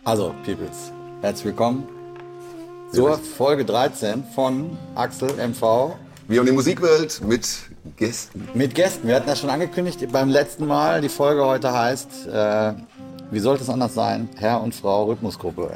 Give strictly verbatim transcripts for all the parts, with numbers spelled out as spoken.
Also, Peoples, herzlich willkommen zur Folge dreizehn von Axel M V. Wir und die Musikwelt mit Gästen. Mit Gästen. Wir hatten das schon angekündigt beim letzten Mal. Die Folge heute heißt, äh, wie sollte es anders sein? Herr und Frau Rhythmusgruppe.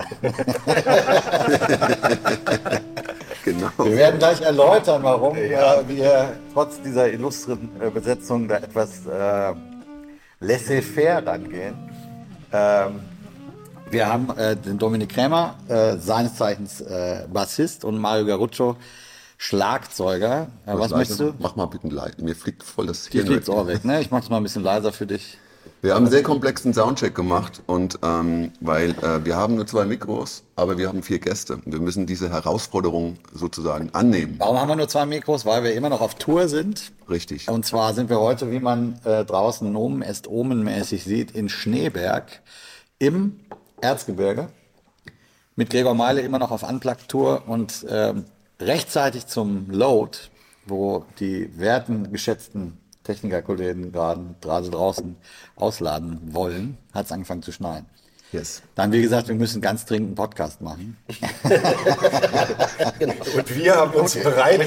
Genau. Wir werden gleich erläutern, warum ja. wir trotz dieser illustren äh, Besetzung da etwas äh, laissez-faire rangehen. Ähm, wir haben äh, den Dominik Krämer, äh, seines Zeichens äh, Bassist, und Mario Garuccio, Schlagzeuger. Äh, was möchtest du? Mach mal bitte leid, mir fliegt voll das Dir Hirn fliegt's Ohr weg, ne? Ich mach's mal ein bisschen leiser für dich. Wir haben einen sehr komplexen Soundcheck gemacht, und ähm, weil äh, wir haben nur zwei Mikros, aber wir haben vier Gäste. Wir müssen diese Herausforderung sozusagen annehmen. Warum haben wir nur zwei Mikros? Weil wir immer noch auf Tour sind. Richtig. Und zwar sind wir heute, wie man äh, draußen Nomen est omenmäßig sieht, in Schneeberg im Erzgebirge. Mit Gregor Meile immer noch auf Unplugged-Tour und ähm, rechtzeitig zum Load, wo die werten, geschätzten Technikerkollegen gerade gerade draußen ausladen wollen, hat es angefangen zu schneien. Yes. Dann, wie gesagt, wir müssen ganz dringend einen Podcast machen. Genau. Und wir haben uns bereit.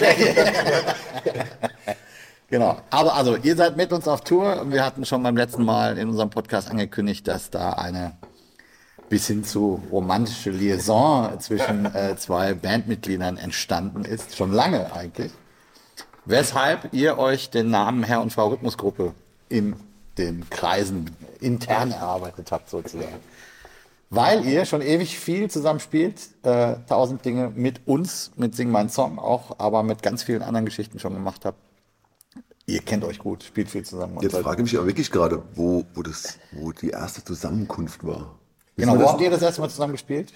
Genau. Aber also, ihr seid mit uns auf Tour, und wir hatten schon beim letzten Mal in unserem Podcast angekündigt, dass da eine bis hin zu romantische Liaison zwischen äh, zwei Bandmitgliedern entstanden ist. Schon lange eigentlich. Weshalb ihr euch den Namen Herr und Frau Rhythmusgruppe in den Kreisen intern erarbeitet habt, sozusagen. Weil ihr schon ewig viel zusammen spielt, äh, tausend Dinge mit uns, mit Sing Mein Song auch, aber mit ganz vielen anderen Geschichten schon gemacht habt. Ihr kennt euch gut, spielt viel zusammen. Jetzt frage ich mich aber wirklich gerade, wo, wo, das, wo die erste Zusammenkunft war. Genau, wo habt ihr das erste Mal zusammen gespielt?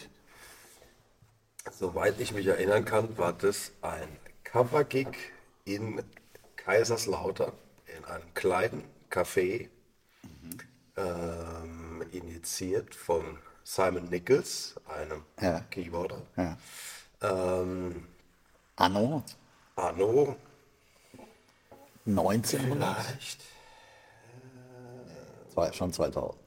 Soweit ich mich erinnern kann, war das ein Cover-Gig in Kaiserslautern, in einem kleinen Café, mhm. ähm, initiiert von Simon Nichols, einem ja. Keyboarder. Ja. Ähm, Anno? Anno? neunzehnhundert? Vielleicht. Das war schon zweitausend.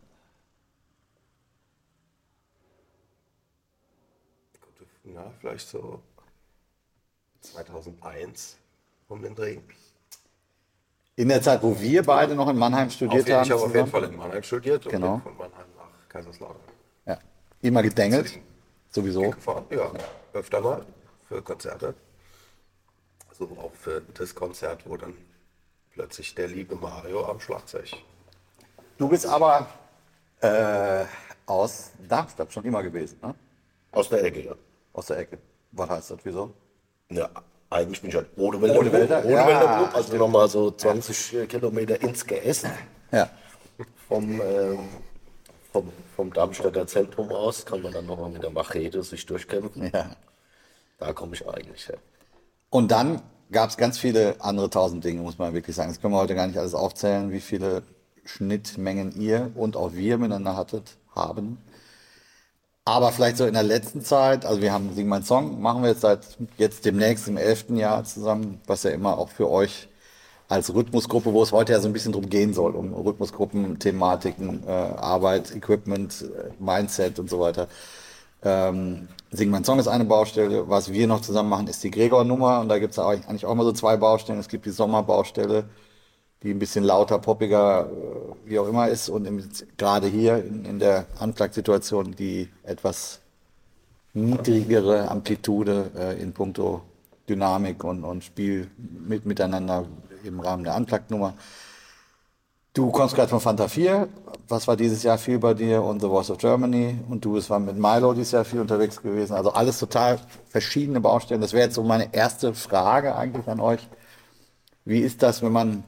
Na, vielleicht so zweitausendeins um den Dreh. In der Zeit, wo wir beide noch in Mannheim studiert auf, haben. Ich habe auf jeden Fall in Mannheim studiert und genau. bin von Mannheim nach Kaiserslautern. Ja. Immer gedengelt, sowieso. Gefahren. Ja, öfter mal für Konzerte. Also auch für das Konzert, wo dann plötzlich der liebe Mario am Schlagzeug. Du bist aber äh, aus Darmstadt schon immer gewesen, ne? Aus der Ecke, ja. Aus der Ecke. Was heißt das, wieso? Ja, eigentlich bin ich halt Rodewälder. Rodewälder, Rodewälder ja, Club, also nochmal so zwanzig Kilometer ins Geäst. Ja. Vom, äh, vom, vom Darmstädter Zentrum aus kann man dann nochmal mit der Machete sich durchkämpfen. Ja. Da komme ich eigentlich her. Und dann gab es ganz viele andere tausend Dinge, muss man wirklich sagen. Das können wir heute gar nicht alles aufzählen, wie viele Schnittmengen ihr und auch wir miteinander hattet, haben. Aber vielleicht so in der letzten Zeit, also wir haben Sing Mein Song, machen wir jetzt seit jetzt demnächst im elften Jahr zusammen, was ja immer auch für euch als Rhythmusgruppe, wo es heute ja so ein bisschen drum gehen soll, um Rhythmusgruppen, Thematiken, äh, Arbeit, Equipment, äh, Mindset und so weiter. Ähm, Sing Mein Song ist eine Baustelle, was wir noch zusammen machen, ist die Gregor-Nummer, und da gibt es eigentlich auch mal so zwei Baustellen. Es gibt die Sommerbaustelle, die ein bisschen lauter, poppiger, wie auch immer ist, und im, gerade hier in, in der Unplugged-Situation die etwas niedrigere Amplitude äh, in puncto Dynamik und, und Spiel mit, miteinander im Rahmen der Unplugged-Nummer. Du kommst gerade von Fanta vier, was war dieses Jahr viel bei dir, und The Voice of Germany, und du bist mit Milo dieses Jahr viel unterwegs gewesen, also alles total verschiedene Baustellen. Das wäre jetzt so meine erste Frage eigentlich an euch. Wie ist das, wenn man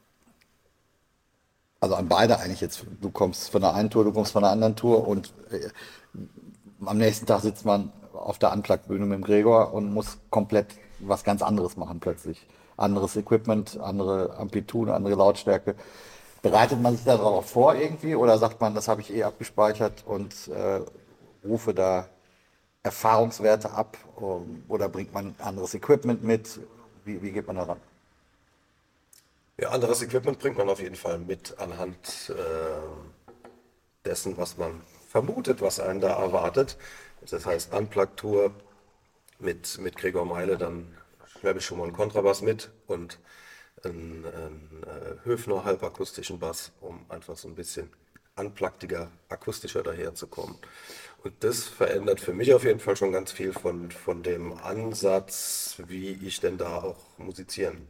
Also an beide eigentlich jetzt. Du kommst von der einen Tour, du kommst von der anderen Tour, und äh, am nächsten Tag sitzt man auf der Unplugged-Bühne mit dem Gregor und muss komplett was ganz anderes machen plötzlich. Anderes Equipment, andere Amplitude, andere Lautstärke. Bereitet man sich darauf vor irgendwie, oder sagt man, das habe ich eh abgespeichert und äh, rufe da Erfahrungswerte ab, um, oder bringt man anderes Equipment mit? Wie, wie geht man daran? Ja, anderes Equipment bringt man auf jeden Fall mit anhand äh, dessen, was man vermutet, was einen da erwartet. Das heißt Unplugged-Tour mit, mit Gregor Meile, dann schleppe ich schon mal einen Kontrabass mit und einen, einen äh, Höfner halbakustischen Bass, um einfach so ein bisschen unpluggediger, akustischer daherzukommen. Und das verändert für mich auf jeden Fall schon ganz viel von, von dem Ansatz, wie ich denn da auch musizieren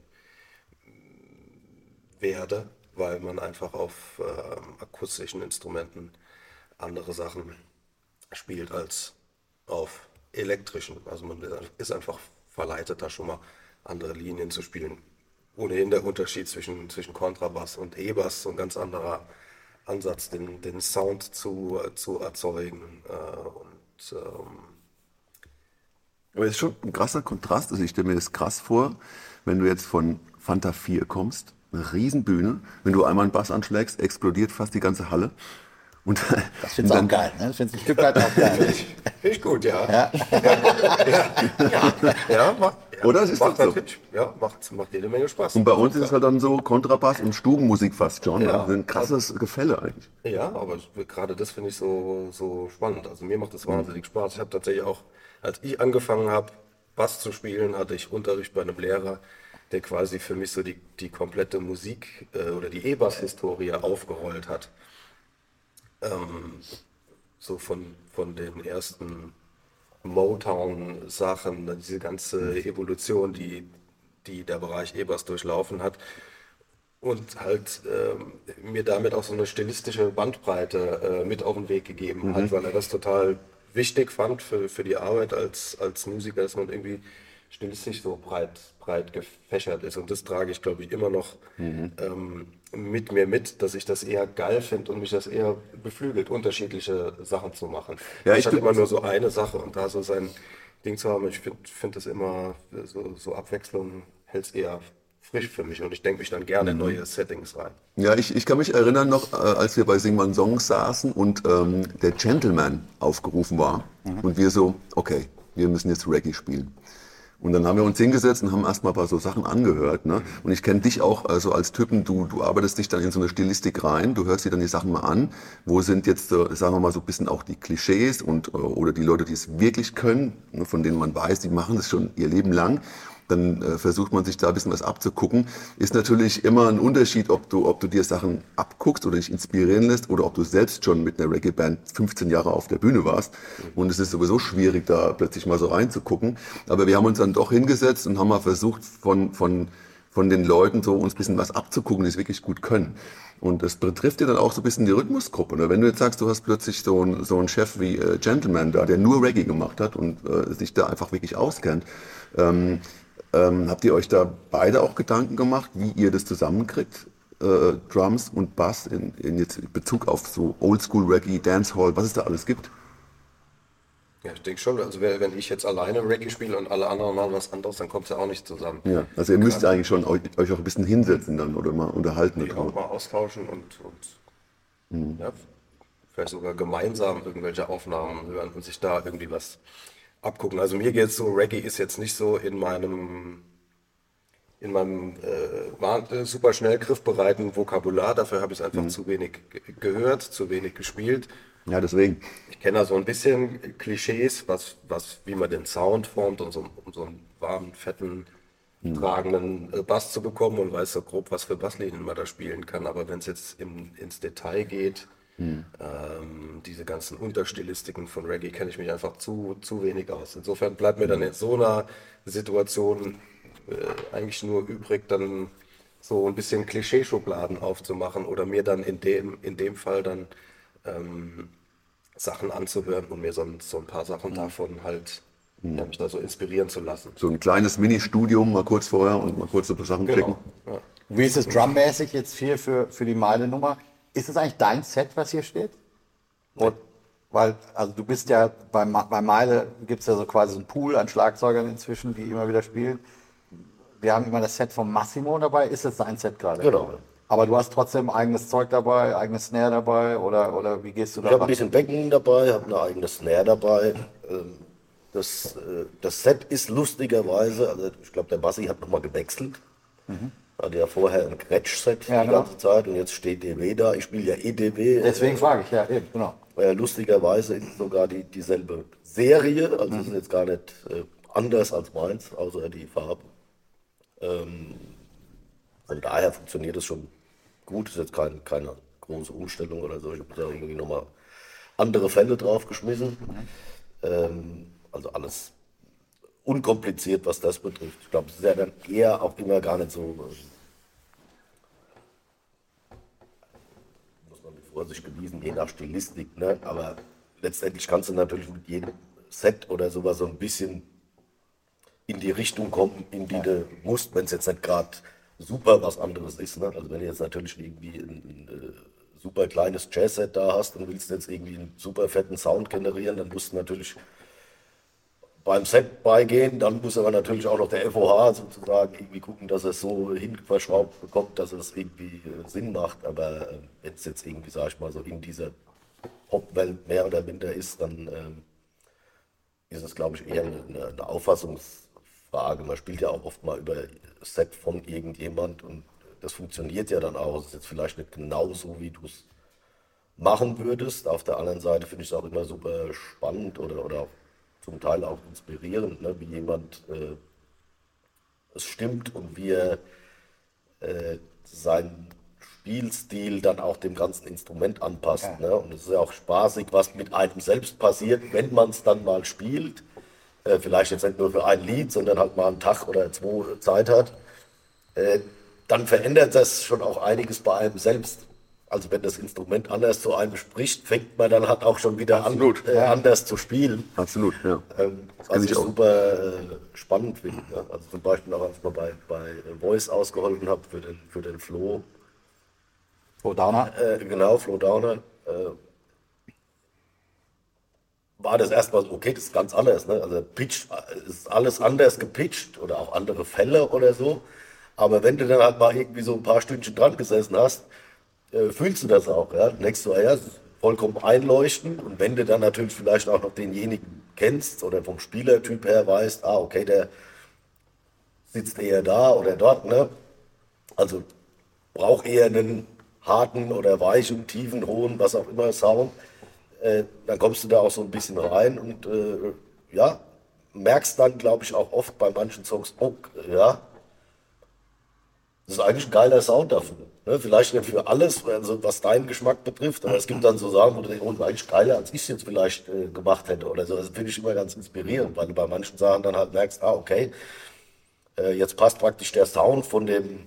werde, weil man einfach auf ähm, akustischen Instrumenten andere Sachen spielt als auf elektrischen. Also man ist einfach verleitet, da schon mal andere Linien zu spielen. Ohnehin der Unterschied zwischen, zwischen Kontrabass und E-Bass, so ein ganz anderer Ansatz, den, den Sound zu, zu erzeugen. Äh, und, ähm Aber es ist schon ein krasser Kontrast. Also ich stelle mir das krass vor, wenn du jetzt von Fanta vier kommst, eine Riesenbühne, wenn du einmal einen Bass anschlägst, explodiert fast die ganze Halle. Und, das findest du auch geil, ne? Das findest du ein Stück weit auch geil. Finde ich, find ich gut, ja. Ja, ja, ja, ja, macht, ja, oder? Das ist macht, doch so. natürlich, ja, macht, macht jede Menge Spaß. Und bei uns ist es halt dann so Kontrabass und Stubenmusik fast schon. Ja. Also ein krasses Gefälle eigentlich. Ja, aber gerade das finde ich so, so spannend. Also mir macht das wahnsinnig Spaß. Ich habe tatsächlich auch, als ich angefangen habe, Bass zu spielen, hatte ich Unterricht bei einem Lehrer, der quasi für mich so die, die komplette Musik äh, oder die E-Bass-Historie aufgerollt hat. Ähm, so von, von den ersten Motown-Sachen, diese ganze Evolution, die, die der Bereich E-Bass durchlaufen hat. Und halt ähm, mir damit auch so eine stilistische Bandbreite äh, mit auf den Weg gegeben Mhm. hat, weil er das total wichtig fand für, für die Arbeit als, als Musiker, dass man irgendwie stilistisch so breit, breit gefächert ist. Und das trage ich, glaube ich, immer noch Mhm. ähm, mit mir mit, dass ich das eher geil finde und mich das eher beflügelt, unterschiedliche Sachen zu machen. Ja, ich ich hatte bin- immer nur so eine Sache und da so sein Ding zu haben, ich finde find das immer, so, so Abwechslung hält es eher frisch für mich und ich denke mich dann gerne in neue Settings rein. Ja, ich, ich kann mich erinnern noch, äh, als wir bei Sing Man Songs saßen und ähm, der Gentleman aufgerufen war. Und wir so, okay, wir müssen jetzt Reggae spielen. Und dann haben wir uns hingesetzt und haben erstmal ein paar so Sachen angehört. Ne? Und ich kenne dich auch also als Typen, du, du arbeitest dich dann in so eine Stilistik rein, du hörst dir dann die Sachen mal an. Wo sind jetzt, äh, sagen wir mal, so ein bisschen auch die Klischees und äh, oder die Leute, die es wirklich können, ne, von denen man weiß, die machen das schon ihr Leben lang. Dann äh, versucht man sich da ein bisschen was abzugucken. Ist natürlich immer ein Unterschied, ob du, ob du dir Sachen abguckst oder dich inspirieren lässt oder ob du selbst schon mit einer Reggae-Band fünfzehn Jahre auf der Bühne warst. Und es ist sowieso schwierig, da plötzlich mal so reinzugucken. Aber wir haben uns dann doch hingesetzt und haben mal versucht, von, von, von den Leuten so uns ein bisschen was abzugucken, die es wirklich gut können. Und das betrifft ja dann auch so ein bisschen die Rhythmusgruppe. Ne? Wenn du jetzt sagst, du hast plötzlich so einen, so einen Chef wie äh, Gentleman da, der nur Reggae gemacht hat und äh, sich da einfach wirklich auskennt, ähm, Ähm, habt ihr euch da beide auch Gedanken gemacht, wie ihr das zusammenkriegt? Äh, Drums und Bass in, in jetzt in Bezug auf so Oldschool Reggae, Dancehall, was es da alles gibt? Ja, ich denke schon, also wer- wenn ich jetzt alleine Reggae spiele und alle anderen machen was anderes, dann kommt es ja auch nicht zusammen. Ja, also ihr müsst eigentlich schon euch, euch auch ein bisschen hinsetzen dann oder mal unterhalten. Die auch darüber. mal austauschen und, und ja, vielleicht sogar gemeinsam irgendwelche Aufnahmen hören und sich da irgendwie was abgucken. Also mir geht es so, Reggae ist jetzt nicht so in meinem in meinem äh, wahn- äh, super schnell griffbereiten Vokabular, dafür habe ich es einfach zu wenig ge- gehört, zu wenig gespielt. Ja, deswegen. Ich kenne da so ein bisschen Klischees, was, was, wie man den Sound formt, um so, um so einen warmen, fetten, tragenden äh, Bass zu bekommen und weiß so grob, was für Basslinien man da spielen kann. Aber wenn es jetzt im, ins Detail geht, ähm, diese ganzen Unterstilistiken von Reggae kenne ich mich einfach zu, zu wenig aus. Insofern bleibt mir dann in so einer Situation äh, eigentlich nur übrig, dann so ein bisschen Klischeeschubladen aufzumachen oder mir dann in dem, in dem Fall dann ähm, Sachen anzuhören und mir so, ein- so ein paar Sachen davon halt, ja, mich da so inspirieren zu lassen. So ein kleines Mini-Studium mal kurz vorher und mal kurz so ein paar Sachen klicken. Genau. Ja. Wie ist es drummäßig jetzt hier für, für die Meile-Nummer? Ist es eigentlich dein Set, was hier steht? Und, weil, also du bist ja, bei, Ma- bei Meile gibt es ja so quasi so einen Pool an Schlagzeugern inzwischen, die immer wieder spielen. Wir haben immer das Set von Massimo dabei. Ist es sein Set gerade? Genau. Aber du hast trotzdem eigenes Zeug dabei, eigenes Snare dabei oder, oder wie gehst du da Ich habe ein ran? bisschen Becken dabei, habe eine eigene Snare dabei. Ähm, Das, äh, das Set ist lustigerweise, also ich glaube, der Bassi hat nochmal gewechselt. Hatte ja vorher ein Gretsch-Set Ja, die genau. ganze Zeit und jetzt steht D W da. Ich spiele ja E D W. Deswegen frage ich, ja, eben, genau. Äh, lustigerweise ist es sogar die, dieselbe Serie, also es ist jetzt gar nicht äh, anders als meins, außer die Farbe. Ähm, von daher funktioniert es schon gut, ist jetzt kein, keine große Umstellung oder so. Ich habe da irgendwie nochmal andere Fälle drauf geschmissen. Ähm, also alles unkompliziert, was das betrifft. Ich glaube, es ist ja dann eher auch immer gar nicht so, äh, muss man mit Vorsicht genießen, je nach Stilistik, ne? Aber letztendlich kannst du natürlich mit jedem Set oder sowas so ein bisschen in die Richtung kommen, in die du musst, wenn es jetzt nicht gerade super was anderes ist. Ne? Also wenn du jetzt natürlich irgendwie ein, ein, äh, super kleines Jazz-Set da hast und willst jetzt irgendwie einen super fetten Sound generieren, dann musst du natürlich beim Set beigehen, dann muss aber natürlich auch noch der F O H sozusagen irgendwie gucken, dass er es so hinverschraubt bekommt, dass es irgendwie äh, Sinn macht. Aber äh, wenn es jetzt irgendwie, sag ich mal, so in dieser Popwelt mehr oder minder ist, dann ähm, ist es, glaube ich, eher eine, eine Auffassungsfrage. Man spielt ja auch oft mal über Set von irgendjemand und das funktioniert ja dann auch. Es ist jetzt vielleicht nicht genau so, wie du es machen würdest. Auf der anderen Seite finde ich es auch immer super spannend oder, oder zum Teil auch inspirierend, ne? Wie jemand äh, es stimmt und wie er äh, seinen Spielstil dann auch dem ganzen Instrument anpasst. Ja. Ne? Und es ist ja auch spaßig, was mit einem selbst passiert, wenn man es dann mal spielt. Äh, vielleicht jetzt nicht nur für ein Lied, sondern halt mal einen Tag oder zwei Zeit hat. Äh, dann verändert das schon auch einiges bei einem selbst. Also wenn das Instrument anders zu einem spricht, fängt man dann halt auch schon wieder an, Absolut. äh, anders zu spielen. Absolut, ja. Ähm, kenn was ich ich auch. super äh, spannend finde. Ne? Also zum Beispiel auch, als ich mal bei, bei Voice ausgeholfen habe für den, für den Flo. Flo Downer. Äh, genau, Flo Downer. Äh, war das erstmal so, okay, das ist ganz anders. Ne? Also Pitch äh, ist alles anders gepitcht oder auch andere Fälle oder so. Aber wenn du dann halt mal irgendwie so ein paar Stündchen dran gesessen hast, äh, fühlst du das auch. Ja? Denkst du, ah ja, es ist vollkommen einleuchtend. Und wenn du dann natürlich vielleicht auch noch denjenigen kennst oder vom Spielertyp her weißt, ah, okay, der sitzt eher da oder dort, ne? Also braucht eher einen harten oder weichen, tiefen, hohen, was auch immer Sound. Äh, dann kommst du da auch so ein bisschen rein und äh, ja, merkst dann, glaube ich, auch oft bei manchen Songs, oh, ja, das ist eigentlich ein geiler Sound dafür. Ne? Vielleicht nicht für alles, also was deinen Geschmack betrifft, aber es gibt dann so Sachen, wo du denkst, oh, das ist eigentlich geiler, als ich es jetzt vielleicht äh, gemacht hätte oder so. Das finde ich immer ganz inspirierend, weil du bei manchen Sachen dann halt merkst, ah, okay, äh, jetzt passt praktisch der Sound von dem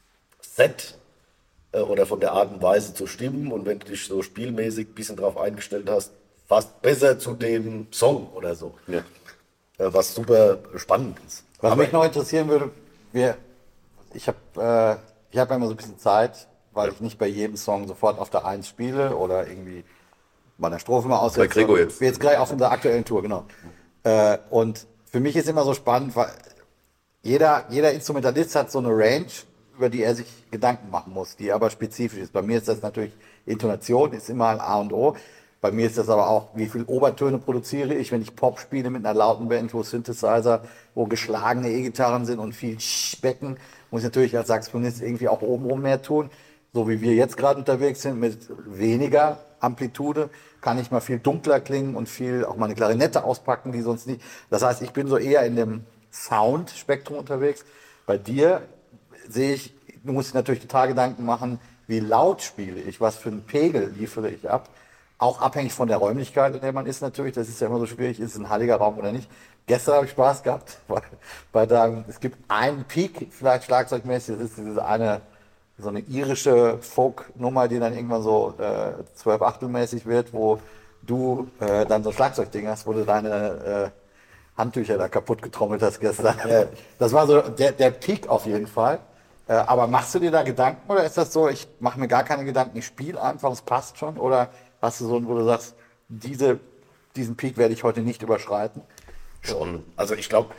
Set äh, oder von der Art und Weise zu stimmen und wenn du dich so spielmäßig ein bisschen drauf eingestellt hast, fast besser zu dem Song oder so. Ja. Äh, was super spannend ist. Was Aber- mich noch interessieren würde, wir, ich habe äh, ich hab immer so ein bisschen Zeit, weil ich nicht bei jedem Song sofort auf der Eins spiele oder irgendwie bei einer Strophe mal aussetze. Bei Gregor jetzt. Jetzt gleich auf unserer aktuellen Tour, genau. Äh, und für mich ist immer so spannend, weil jeder, jeder Instrumentalist hat so eine Range, über die er sich Gedanken machen muss, die aber spezifisch ist. Bei mir ist das natürlich, Intonation ist immer ein A und O. Bei mir ist das aber auch, wie viel Obertöne produziere ich, wenn ich Pop spiele mit einer lauten Band, wo Synthesizer, wo geschlagene E-Gitarren sind und viel Becken, muss ich natürlich als Saxophonist irgendwie auch obenrum mehr tun. So wie wir jetzt gerade unterwegs sind, mit weniger Amplitude, kann ich mal viel dunkler klingen und viel auch mal eine Klarinette auspacken, die sonst nicht. Das heißt, ich bin so eher in dem Sound-Spektrum unterwegs. Bei dir sehe ich, du musst dir natürlich total Gedanken machen, wie laut spiele ich, was für einen Pegel liefere ich ab. Auch abhängig von der Räumlichkeit, in der man ist natürlich. Das ist ja immer so schwierig, ist es ein heiliger Raum oder nicht. Gestern habe ich Spaß gehabt, weil, weil da, es gibt einen Peak, vielleicht schlagzeugmäßig, das ist diese eine, so eine irische Folk-Nummer, die dann irgendwann so äh, zwölf Achtelmäßig wird, wo du äh, dann so ein Schlagzeugding hast, wo du deine äh, Handtücher da kaputt getrommelt hast gestern. Das war so der, der Peak auf jeden Fall. Äh, aber machst du dir da Gedanken oder ist das so, ich mache mir gar keine Gedanken, ich spiele einfach, es passt schon? Oder hast du so einen, wo du sagst, diese, diesen Peak werde ich heute nicht überschreiten? Schon. Also ich glaube,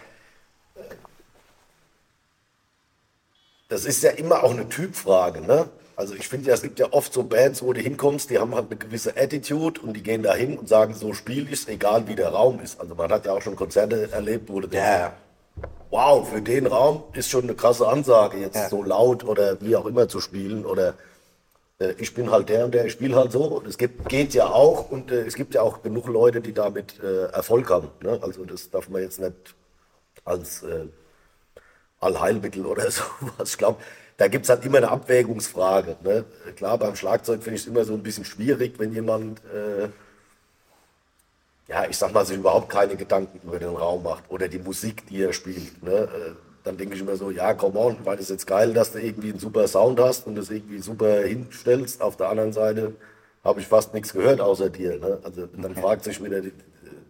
das ist ja immer auch eine Typfrage. Ne? Also ich finde ja, es gibt ja oft so Bands, wo du hinkommst, die haben halt eine gewisse Attitude und die gehen da hin und sagen, so spiele ich es, egal wie der Raum ist. Also man hat ja auch schon Konzerte erlebt, wo du denkst, Ja. wow, für den Raum ist schon eine krasse Ansage, jetzt Ja. so laut oder wie auch immer zu spielen oder äh, ich bin halt der und der, ich spiele halt so. Und es gibt, geht ja auch und äh, es gibt ja auch genug Leute, die damit äh, Erfolg haben. Ne? Also das darf man jetzt nicht als äh, Allheilmittel oder sowas. Ich glaube, da gibt es halt immer eine Abwägungsfrage. Ne? Klar, beim Schlagzeug finde ich es immer so ein bisschen schwierig, wenn jemand, äh, ja, ich sag mal, sich überhaupt keine Gedanken über den Raum macht oder die Musik, die er spielt. Ne? Äh, dann denke ich immer so, ja, come on, weil es jetzt geil, dass du irgendwie einen super Sound hast und das irgendwie super hinstellst. Auf der anderen Seite habe ich fast nichts gehört außer dir. Ne? Also dann fragt sich wieder die,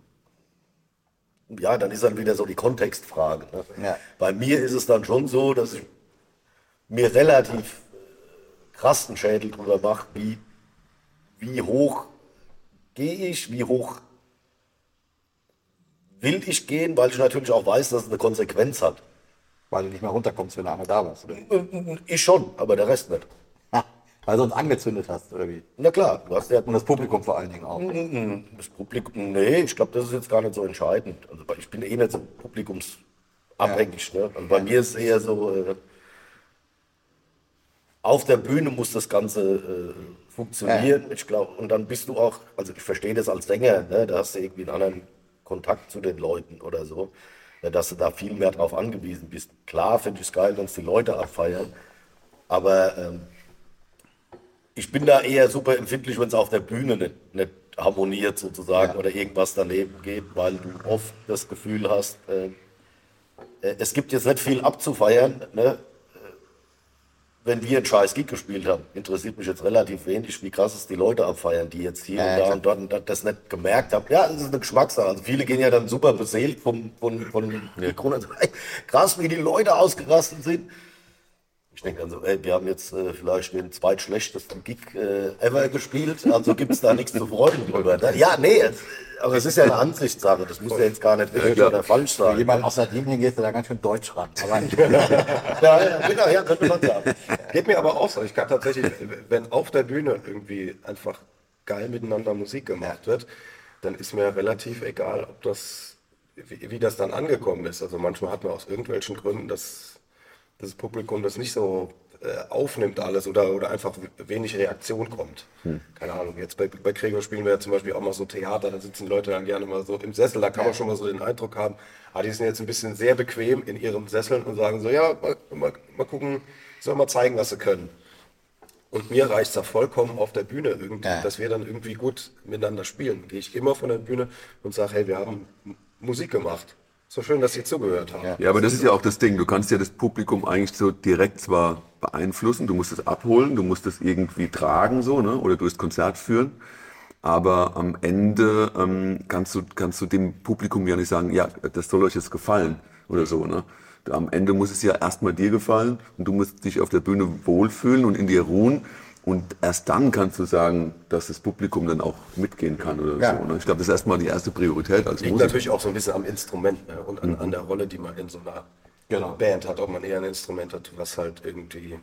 ja, dann ist dann wieder so die Kontextfrage. Ne? Ja. Bei mir ist es dann schon so, dass ich mir relativ krass einen Schädel drüber mache, wie, wie hoch gehe ich, wie hoch will ich gehen, weil ich natürlich auch weiß, dass es eine Konsequenz hat. Weil du nicht mehr runterkommst, wenn du einmal da warst. Oder? Ich schon, aber der Rest nicht. Ha, weil du uns angezündet hast, oder wie? Na klar, du hast ja Und das Publikum vor allen Dingen auch. das Publikum, nee, ich glaube, das ist jetzt gar nicht so entscheidend. Also ich bin eh nicht so publikumsabhängig. Ne? Also bei mir ist es eher so, äh, auf der Bühne muss das Ganze äh, funktionieren. Ich glaube, und dann bist du auch, also ich verstehe das als Sänger, ne? Da hast du irgendwie einen anderen Kontakt zu den Leuten oder so, ja, dass du da viel mehr drauf angewiesen bist. Klar finde ich es geil, wenn es die Leute abfeiern, aber ähm, ich bin da eher super empfindlich, wenn es auf der Bühne nicht, nicht harmoniert sozusagen, ja, oder irgendwas daneben geht, weil du oft das Gefühl hast, äh, äh, es gibt jetzt nicht viel abzufeiern, ne? Wenn wir einen scheiß Gig gespielt haben, interessiert mich jetzt relativ wenig, wie krass es die Leute abfeiern, die jetzt hier Ja, und da klar. und dort und dort das nicht gemerkt haben. Ja, das ist eine Geschmackssache. Also viele gehen ja dann super beseelt vom, von, von Mikro und sagen, hey, krass, wie die Leute ausgerastet sind. Ich denke dann so, ey, wir haben jetzt äh, vielleicht den zweitschlechtesten Gig äh, ever gespielt, also gibt es da nichts zu freuen drüber. Ne? Ja, nee, es, aber es ist ja eine Ansichtssache, das muss ja jetzt gar nicht richtig oder falsch Wenn sein. jemand aus Sardinien geht, da ganz schön deutsch ran. Aber Ja, ja, genau, ja, könnte man sagen. Geht mir aber auch so. Ich kann tatsächlich, wenn auf der Bühne irgendwie einfach geil miteinander Musik gemacht wird, dann ist mir relativ egal, ob das, wie, wie das dann angekommen ist. Also manchmal hat man aus irgendwelchen Gründen das, das Publikum das nicht so äh, aufnimmt alles oder, oder einfach wenig Reaktion kommt. Hm. Keine Ahnung, jetzt bei, bei Gregor spielen wir ja zum Beispiel auch mal so Theater, da sitzen die Leute dann gerne mal so im Sessel, da kann man schon mal so den Eindruck haben, ah, die sind jetzt ein bisschen sehr bequem in ihren Sesseln und sagen so, ja, mal, mal, mal gucken, sollen mal zeigen, was sie können. Und mir reicht es da vollkommen auf der Bühne irgendwie, Ja. dass wir dann irgendwie gut miteinander spielen. Gehe ich immer von der Bühne und sage, hey, wir haben M- Musik gemacht. So schön, dass Sie zugehört haben. Ja. Ja, aber das ist ja auch das Ding. Du kannst ja das Publikum eigentlich so direkt zwar beeinflussen, du musst es abholen, du musst es irgendwie tragen, so, ne, oder durchs Konzert führen. Aber am Ende ähm, kannst du, kannst du dem Publikum ja nicht sagen, ja, das soll euch jetzt gefallen oder so, ne. Am Ende muss es ja erstmal dir gefallen und du musst dich auf der Bühne wohlfühlen und in dir ruhen. Und erst dann kannst du sagen, dass das Publikum dann auch mitgehen kann oder Ja. so. Ne? Ich glaube, das ist erstmal die erste Priorität als Liegt Musiker. natürlich auch so ein bisschen am Instrument, ne? Und an, an der Rolle, die man in so einer Genau. Band hat. Ob man eher ein Instrument hat, was halt irgendwie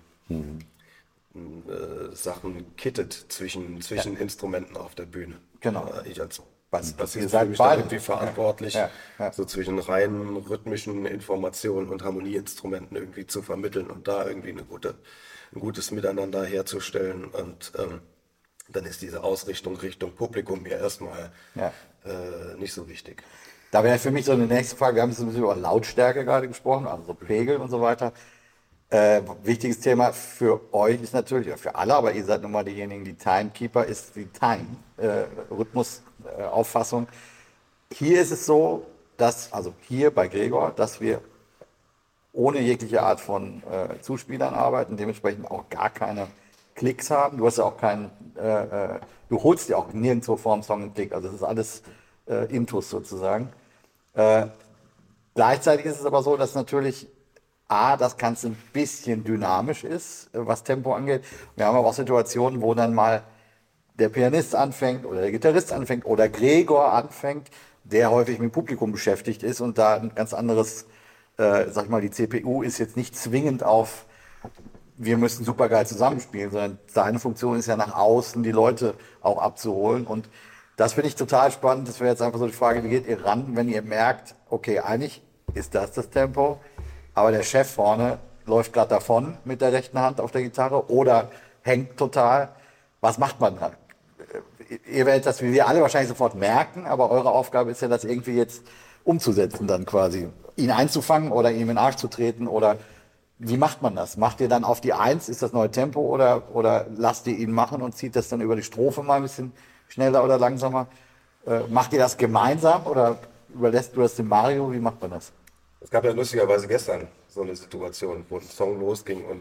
äh, Sachen kittet zwischen, zwischen Instrumenten auf der Bühne. Genau. Äh, Ich als Was- was ihr ist seid für mich da beide. irgendwie verantwortlich, Ja, ja. so zwischen reinen rhythmischen Informationen und Harmonieinstrumenten irgendwie zu vermitteln und da irgendwie eine gute, ein gutes Miteinander herzustellen. Und ähm, dann ist diese Ausrichtung Richtung Publikum mir erstmal Ja. äh, nicht so wichtig. da wäre für mich so eine nächste Frage, wir haben jetzt ein bisschen über Lautstärke gerade gesprochen, also so Pegel und so weiter. Äh, wichtiges Thema für euch ist natürlich, oder für alle, aber ihr seid nun mal diejenigen, die Timekeeper, ist die Time-Rhythmus-Auffassung. Hier ist es so, dass, also hier bei Gregor, dass wir ohne jegliche Art von äh, Zuspielern arbeiten, dementsprechend auch gar keine Klicks haben. Du hast ja auch keinen, äh, äh, du holst ja auch nirgendwo vorm Song einen Klick, also das ist alles äh, Intus sozusagen. Äh, gleichzeitig ist es aber so, dass natürlich A, das Ganze ein bisschen dynamisch ist, äh, was Tempo angeht. Wir haben aber auch Situationen, wo dann mal der Pianist anfängt oder der Gitarrist anfängt oder Gregor anfängt, der häufig mit dem Publikum beschäftigt ist und da ein ganz anderes, äh, sag ich mal, die C P U ist jetzt nicht zwingend auf, wir müssen super geil zusammenspielen, sondern seine Funktion ist ja nach außen, die Leute auch abzuholen. Und das finde ich total spannend. Das wäre jetzt einfach so die Frage, wie geht ihr ran, wenn ihr merkt, okay, eigentlich ist das das Tempo, aber der Chef vorne läuft gerade davon mit der rechten Hand auf der Gitarre oder hängt total. Was macht man da? Ihr werdet das wie wir alle wahrscheinlich sofort merken, aber eure Aufgabe ist ja, das irgendwie jetzt umzusetzen dann quasi. Ihn einzufangen oder ihm in den Arsch zu treten oder wie macht man das? Macht ihr dann auf die Eins, ist das neue Tempo oder, oder lasst ihr ihn machen und zieht das dann über die Strophe mal ein bisschen schneller oder langsamer? Äh, macht ihr das gemeinsam oder überlässt du das dem Mario? Wie macht man das? Es gab ja lustigerweise gestern so eine Situation, wo ein Song losging und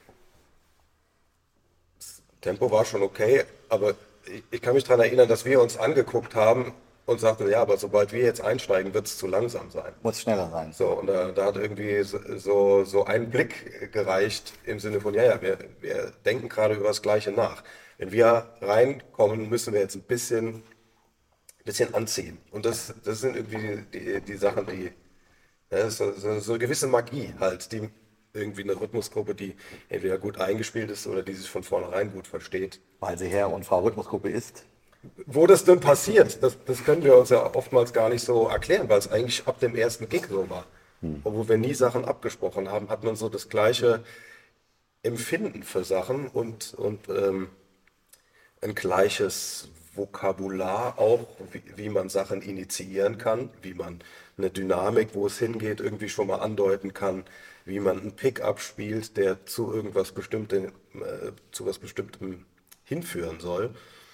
das Tempo war schon okay, aber ich, ich kann mich daran erinnern, dass wir uns angeguckt haben und sagten, ja, aber sobald wir jetzt einsteigen, wird es zu langsam sein. Muss schneller sein. So, und da, da hat irgendwie so, so, so ein Blick gereicht im Sinne von, ja, ja, wir, wir denken gerade über das Gleiche nach. Wenn wir reinkommen, müssen wir jetzt ein bisschen, bisschen anziehen. Und das, das sind irgendwie die, die, die Sachen, die, ja, so, so, so eine gewisse Magie halt, die irgendwie eine Rhythmusgruppe, die entweder gut eingespielt ist oder die sich von vornherein gut versteht. Weil sie Herr und Frau Rhythmusgruppe ist. Wo das denn passiert, das, das können wir uns ja oftmals gar nicht so erklären, weil es eigentlich ab dem ersten Gig so war. Hm. Obwohl wir nie Sachen abgesprochen haben, hat man so das gleiche Empfinden für Sachen und, und ähm, ein gleiches Vokabular auch, wie, wie man Sachen initiieren kann, wie man eine Dynamik, wo es hingeht, irgendwie schon mal andeuten kann, wie man einen Pickup spielt, der zu irgendwas Bestimmtem, äh, zu was Bestimmtem hinführen soll.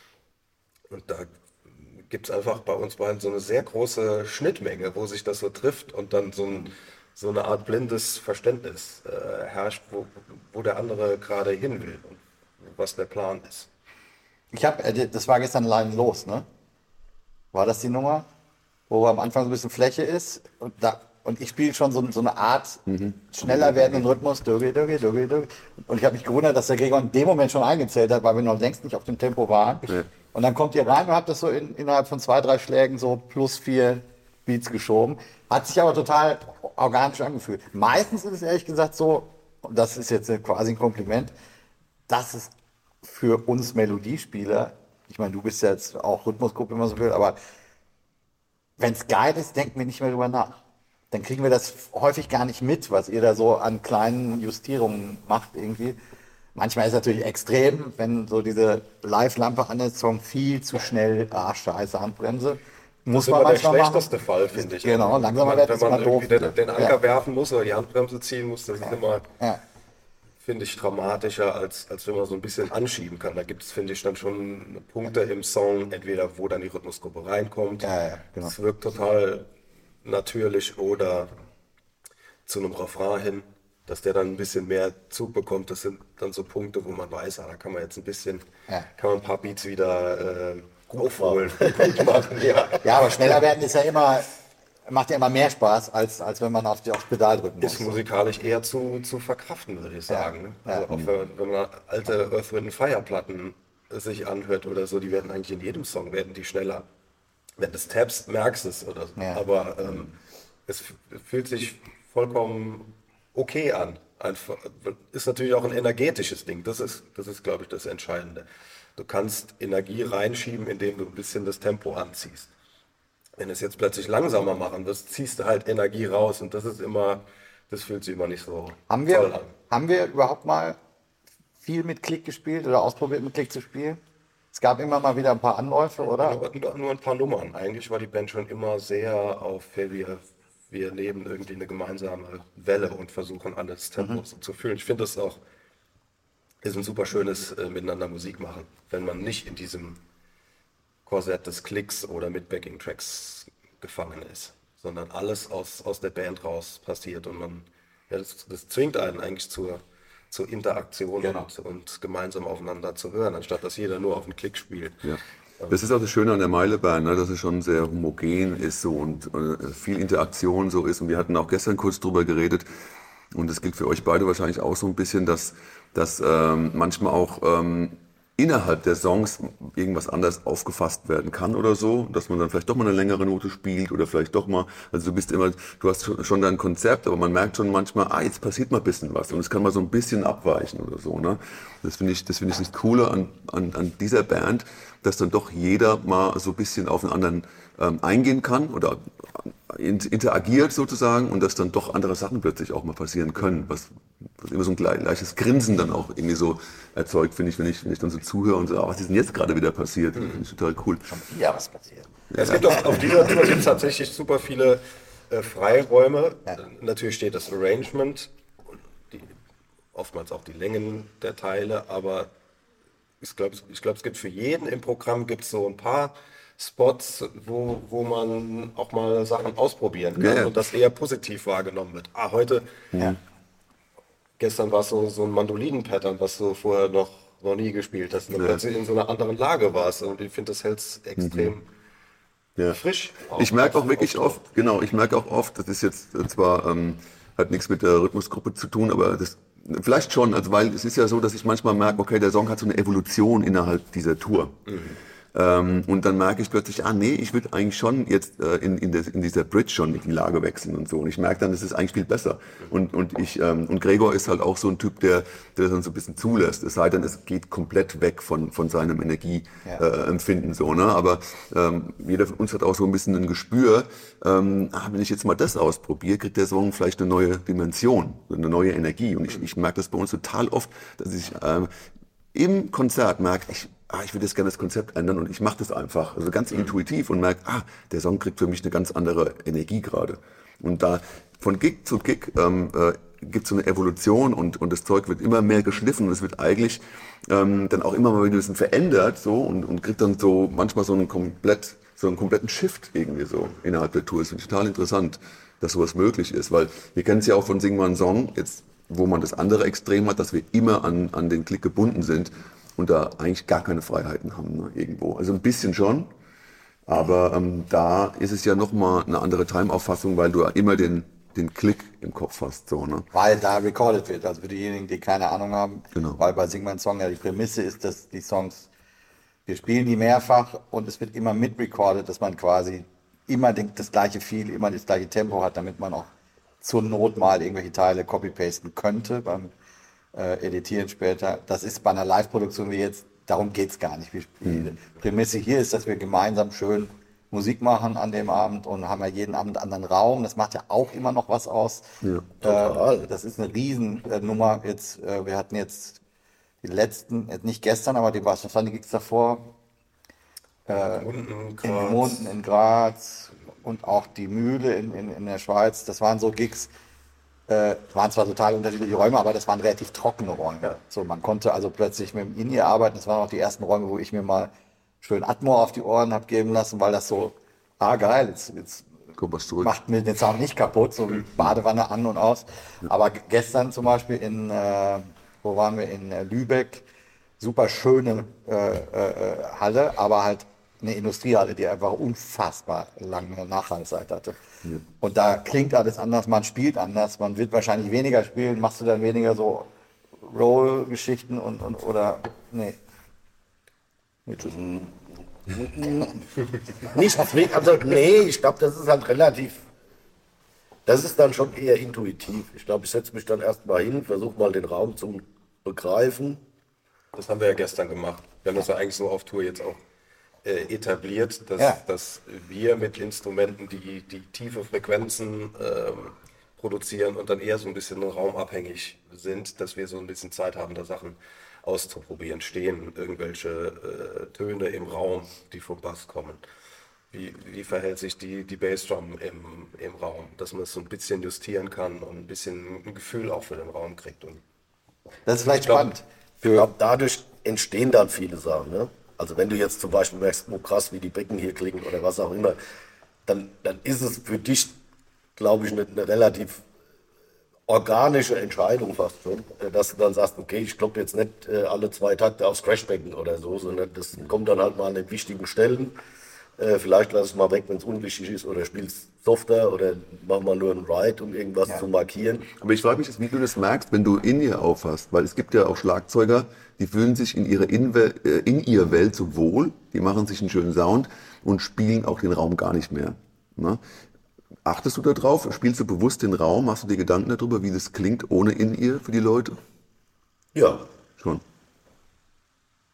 Und da gibt es einfach bei uns beiden so eine sehr große Schnittmenge, wo sich das so trifft und dann so, ein, so eine Art blindes Verständnis äh, herrscht, wo, wo der andere gerade hin will und was der Plan ist. Ich habe, das war gestern allein los, ne? War das die Nummer, wo am Anfang so ein bisschen Fläche ist und da und ich spiele schon so, so eine Art mhm. schneller werdenden Rhythmus, döge, döge, döge, döge. Und ich habe mich gewundert, dass der Gregor in dem Moment schon eingezählt hat, weil wir noch längst nicht auf dem Tempo waren. Ja. Und dann kommt ihr rein und habt das so in, innerhalb von zwei, drei Schlägen so plus vier Beats geschoben. Hat sich aber total organisch angefühlt. Meistens ist es ehrlich gesagt so, und das ist jetzt quasi ein Kompliment, dass es für uns Melodiespieler, ich meine, du bist ja jetzt auch Rhythmusgruppe, wenn man so will, aber wenn es geil ist, denken wir nicht mehr drüber nach. Dann kriegen wir das häufig gar nicht mit, was ihr da so an kleinen Justierungen macht irgendwie. Manchmal ist es natürlich extrem, wenn so diese Live-Lampe an der Song viel zu schnell, ah, scheiße, Handbremse. Muss man manchmal der schlechteste machen. Fall, finde ich. Genau, langsamer wird es immer doof. Wenn man den, den Anker ja. werfen muss oder die Handbremse ziehen muss, das ist ja. immer, ja. finde ich, dramatischer, als, als wenn man so ein bisschen anschieben kann. Da gibt es, finde ich, dann schon Punkte im Song, entweder wo dann die Rhythmusgruppe reinkommt. Ja, ja, genau. Es wirkt total natürlich oder zu einem Refrain hin, dass der dann ein bisschen mehr Zug bekommt. Das sind dann so Punkte, wo man weiß, ah, da kann man jetzt ein bisschen, ja. kann man ein paar Beats wieder äh, aufholen. Gut machen, ja. Ja, aber schneller werden ist ja immer, macht ja immer mehr Spaß, als, als wenn man auf die aufs Pedal drücken muss. Ist musikalisch eher zu, zu verkraften, würde ich sagen. Ja. Also ja. auch wenn, wenn man alte Earth, Wind and Fire Platten sich anhört oder so, die werden eigentlich in jedem Song werden die schneller. Wenn du es tappst, merkst du es oder so. Ja. Aber ähm, es fühlt sich vollkommen okay an. Einfach, ist natürlich auch ein energetisches Ding. Das ist, das ist, glaube ich, das Entscheidende. Du kannst Energie reinschieben, indem du ein bisschen das Tempo anziehst. Wenn du es jetzt plötzlich langsamer machen wirst, ziehst du halt Energie raus und das ist immer, das fühlt sich immer nicht so haben wir, toll an. Haben wir überhaupt mal viel mit Klick gespielt oder ausprobiert mit Klick zu spielen? Es gab immer mal wieder ein paar Anläufe, oder? Nur, nur ein paar Nummern. Eigentlich war die Band schon immer sehr auf, hey, wir, wir leben irgendwie eine gemeinsame Welle und versuchen alles Tempo mhm. so zu fühlen. Ich finde das auch, ist ein super schönes äh, Miteinander Musik machen, wenn man nicht in diesem Korsett des Klicks oder mit Backing-Tracks gefangen ist, sondern alles aus, aus der Band raus passiert und man, ja, das, das zwingt einen eigentlich zur zur Interaktion genau. und, und gemeinsam aufeinander zu hören, anstatt dass jeder nur auf den Klick spielt. Ja. Das ist auch das Schöne an der Meile-Band, ne, dass es schon sehr homogen ist so und äh, viel Interaktion so ist. Und wir hatten auch gestern kurz drüber geredet und das gilt für euch beide wahrscheinlich auch so ein bisschen, dass, dass ähm, manchmal auch ähm, innerhalb der Songs irgendwas anders aufgefasst werden kann oder so, dass man dann vielleicht doch mal eine längere Note spielt oder vielleicht doch mal, also du bist immer, du hast schon dein Konzept, aber man merkt schon manchmal, ah, jetzt passiert mal ein bisschen was und es kann mal so ein bisschen abweichen oder so, ne? Das finde ich, das finde ich das Coole an, an, an dieser Band, dass dann doch jeder mal so ein bisschen auf einen anderen ähm, eingehen kann oder interagiert sozusagen und dass dann doch andere Sachen plötzlich auch mal passieren können, was was immer so ein gleich- leichtes Grinsen dann auch irgendwie so erzeugt, finde ich, wenn ich, wenn ich dann so zuhöre und so, oh, was ist denn jetzt gerade wieder passiert? Das finde ich total cool. Ja, was passiert? Ja, es gibt auf, auf dieser Tour gibt es tatsächlich super viele äh, Freiräume. Ja. Natürlich steht das Arrangement und die, oftmals auch die Längen der Teile, aber ich glaube, ich glaub, es gibt für jeden im Programm gibt's so ein paar Spots, wo, wo man auch mal Sachen ausprobieren kann Ja, ja. und das eher positiv wahrgenommen wird. Ah, heute, Ja. gestern war es so, so ein Mandolinen-Pattern, was du vorher noch, noch nie gespielt hast. Und dann plötzlich in so einer anderen Lage warst. Und ich finde, das hält es extrem Ja. frisch. Ich merke auch auf- wirklich auf- oft, genau, ich merke auch oft, das ist jetzt äh, zwar, ähm, hat nichts mit der Rhythmusgruppe zu tun, aber das, vielleicht schon, also weil es ist ja so, dass ich manchmal merke, okay, der Song hat so eine Evolution innerhalb dieser Tour. Ähm, und dann merke ich plötzlich, ah nee, ich würde eigentlich schon jetzt äh, in, in, der, in dieser Bridge schon die Lage wechseln und so. Und ich merke dann, es ist eigentlich viel besser. Und, und, ich, ähm, und Gregor ist halt auch so ein Typ, der, der das dann so ein bisschen zulässt. Es sei denn, es geht komplett weg von, von seinem Energieempfinden. Ja. Äh, Empfinden so, ne? Aber ähm, jeder von uns hat auch so ein bisschen ein Gespür, ähm, ah, wenn ich jetzt mal das ausprobiere, kriegt der Song vielleicht eine neue Dimension, eine neue Energie. Und ich, ich merke das bei uns total oft, dass ich ähm, im Konzert merke, ich, ah, ich würde jetzt gerne das Konzept ändern und ich mache das einfach, also ganz intuitiv und merke, ah, der Song kriegt für mich eine ganz andere Energie gerade. Und da von Gig zu Gig ähm, äh, gibt es so eine Evolution und, und das Zeug wird immer mehr geschliffen und es wird eigentlich ähm, dann auch immer mal wieder ein bisschen verändert so und, und kriegt dann so manchmal so einen komplett, so einen kompletten Shift irgendwie so innerhalb der Tour. Das finde ich total interessant, dass sowas möglich ist, weil wir kennen es ja auch von Sing mal einen Song, jetzt wo man das andere Extrem hat, dass wir immer an, an den Klick gebunden sind und da eigentlich gar keine Freiheiten haben, ne, irgendwo. Also ein bisschen schon, aber ähm, da ist es ja nochmal eine andere Time-Auffassung, weil du ja immer den, den Klick im Kopf hast, so, ne? Weil da recorded wird, also für diejenigen, die keine Ahnung haben, Genau. weil bei Sing mein Song ja die Prämisse ist, dass die Songs, wir spielen die mehrfach und es wird immer mitrecorded, dass man quasi immer den, das gleiche Feel, immer das gleiche Tempo hat, damit man auch zur Not mal irgendwelche Teile copy-pasten könnte beim äh, Editieren später. Das ist bei einer Live-Produktion wie jetzt, darum geht's gar nicht. Wir, die Prämisse hier ist, dass wir gemeinsam schön Musik machen an dem Abend und haben ja jeden Abend einen anderen Raum. Das macht ja auch immer noch was aus. Ja, äh, das ist eine Riesennummer. Jetzt, äh, wir hatten jetzt die letzten, jetzt nicht gestern, aber die was waren die Gigs davor? Unten, In Graz. Munden in Graz und auch die Mühle in, in, in der Schweiz. Das waren so Gigs, äh, waren zwar total unterschiedliche Räume, aber das waren relativ trockene Räume. Ja. So, man konnte also plötzlich mit dem In-Ear arbeiten. Das waren auch die ersten Räume, wo ich mir mal schön Atmo auf die Ohren habe geben lassen, weil das so, ah geil, jetzt, jetzt Kommt was zurück. macht mir den Sound nicht kaputt, so wie Badewanne an und aus. Aber g- gestern zum Beispiel in, äh, wo waren wir, in äh, Lübeck, super schöne äh, äh, Halle, aber halt eine Industriehalle, die einfach unfassbar lange Nachhaltigkeit hatte. Und da klingt alles anders, man spielt anders, man wird wahrscheinlich weniger spielen, machst du dann weniger so Roll-Geschichten und, und oder, nee. Nee, tschüss. Nicht zwingend, also nee, ich glaube, das ist halt relativ, das ist dann schon eher intuitiv. Ich glaube, ich setze mich dann erstmal hin, versuche mal den Raum zu begreifen. Das haben wir ja gestern gemacht. Wir haben das ja eigentlich so auf Tour jetzt auch äh, etabliert, dass, Ja. dass wir mit Instrumenten die, die tiefe Frequenzen ähm, produzieren und dann eher so ein bisschen raumabhängig sind, dass wir so ein bisschen Zeit haben, da Sachen auszuprobieren. Stehen irgendwelche äh, Töne im Raum, die vom Bass kommen? Wie, wie verhält sich die, die Bassdrum im, im Raum? Dass man es so ein bisschen justieren kann und ein bisschen ein Gefühl auch für den Raum kriegt. Und Das ist vielleicht glaub- spannend. Ich glaube, dadurch entstehen dann viele Sachen. Ne? Also wenn du jetzt zum Beispiel merkst, oh krass, wie die Becken hier klingen oder was auch immer, dann, dann ist es für dich, glaube ich, eine, eine relativ organische Entscheidung fast schon, äh, dass du dann sagst, okay, ich kloppe jetzt nicht äh, alle zwei Takte aufs Crashbecken oder so, sondern das kommt dann halt mal an den wichtigen Stellen. Äh, vielleicht lass es mal weg, wenn es unwichtig ist, oder spielst softer oder mach mal nur einen Ride, um irgendwas Ja. zu markieren. Aber ich frage mich, wie du das merkst, wenn du in ihr aufhast, weil es gibt ja auch Schlagzeuger, die fühlen sich in ihrer Inwe äh, in ihrer Welt so wohl, die machen sich einen schönen Sound und spielen auch den Raum gar nicht mehr. Ne? Achtest du da drauf? Spielst du bewusst den Raum? Hast du dir Gedanken darüber, wie das klingt ohne in ihr für die Leute? Ja, Schon.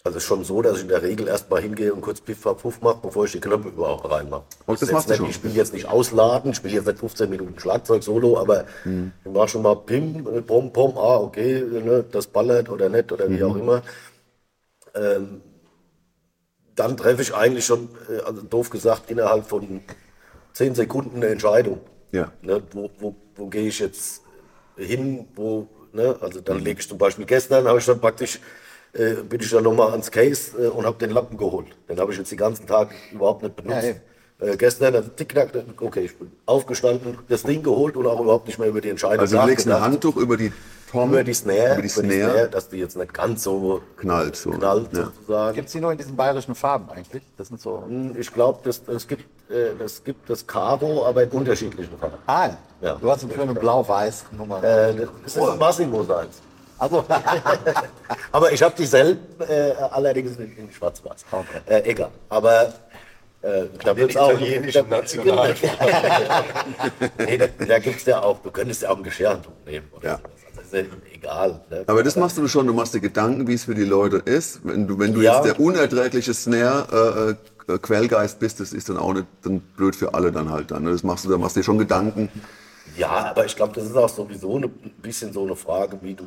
Also es ist schon so, dass ich in der Regel erstmal hingehe und kurz Piff, Puff mache, bevor ich die Knöpfe überhaupt reinmache. Und das Ist machst jetzt du nicht- schon? Ich will jetzt nicht ausladen, ich will jetzt nicht fünfzehn Minuten Schlagzeug solo, aber Mhm. ich mache schon mal Pim, äh, Pom, Pom, ah, okay, ne, das ballert oder nicht oder wie Mhm. auch immer. Ähm, dann treffe ich eigentlich schon, äh, also doof gesagt, innerhalb von zehn Sekunden eine Entscheidung. Ja. Ne, wo, wo, wo gehe ich jetzt hin, wo, ne, also Mhm. dann lege ich zum Beispiel gestern, habe ich dann praktisch, äh, bin ich dann nochmal ans Case äh, und habe den Lappen geholt. Den habe ich jetzt die ganzen Tage überhaupt nicht benutzt. Ja, eben. äh, gestern, also tick-tack, okay, ich bin aufgestanden, das Ding geholt und auch überhaupt nicht mehr über die Entscheidung Also du legst ein nachgedacht. Handtuch über die Tom, über die Snare, über die Snare, dass die jetzt nicht ganz so knallt so. knallt, Ja. sozusagen. Gibt es die nur in diesen bayerischen Farben eigentlich? Das sind so. Ich glaube, das, das, gibt, äh, das gibt das Karo, aber in unterschiedlichen Farben. Ah, Ja. du hast eine schöne blau-weiß Nummer. Äh, das ist ein Massimo seins. Also, Aber ich habe dieselben, äh, allerdings in, in schwarz-weiß. Okay. Äh, egal. Aber äh, da wird es auch. italienischen National. nee, da da gibt es ja auch, du könntest ja auch ein Geschirrhandtuch nehmen. Oder Ja. sowas. Also das ist ja egal. Ne? Aber das machst du schon, du machst dir Gedanken, wie es für die Leute ist. Wenn du, wenn du Ja. jetzt der unerträgliche Snare äh, äh, Quellgeist bist, das ist dann auch nicht dann blöd für alle dann halt dann. Ne? Das machst du, da machst du dir schon Gedanken. Ja, aber ich glaube, das ist auch sowieso eine, ein bisschen so eine Frage, wie du.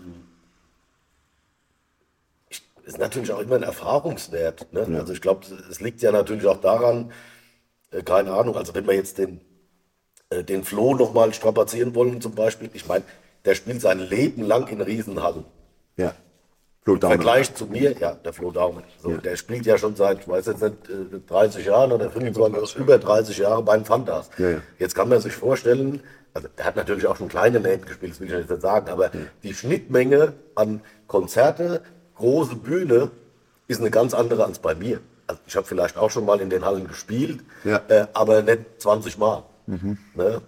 Ich, ist natürlich auch immer ein Erfahrungswert. Ne? Ja. Also ich glaube, es liegt ja natürlich auch daran, äh, keine Ahnung, also wenn wir jetzt den, äh, den Flo nochmal strapazieren wollen zum Beispiel, ich meine, der spielt sein Leben lang in Riesenhallen. Ja. Flo Im Downer. Vergleich zu mir, ja, der Flo Daumen. So, Der spielt ja schon seit, ich weiß jetzt nicht, äh, dreißig Jahren oder fünfundzwanzig, über dreißig Jahre bei den Fantas. Ja, ja. Jetzt kann man sich vorstellen, also der hat natürlich auch schon kleine Läden gespielt, das will ich jetzt nicht sagen, aber die Schnittmenge an Konzerte, große Bühne, ist eine ganz andere als bei mir. Also ich habe vielleicht auch schon mal in den Hallen gespielt, Ja. äh, aber nicht zwanzig Mal. Ne?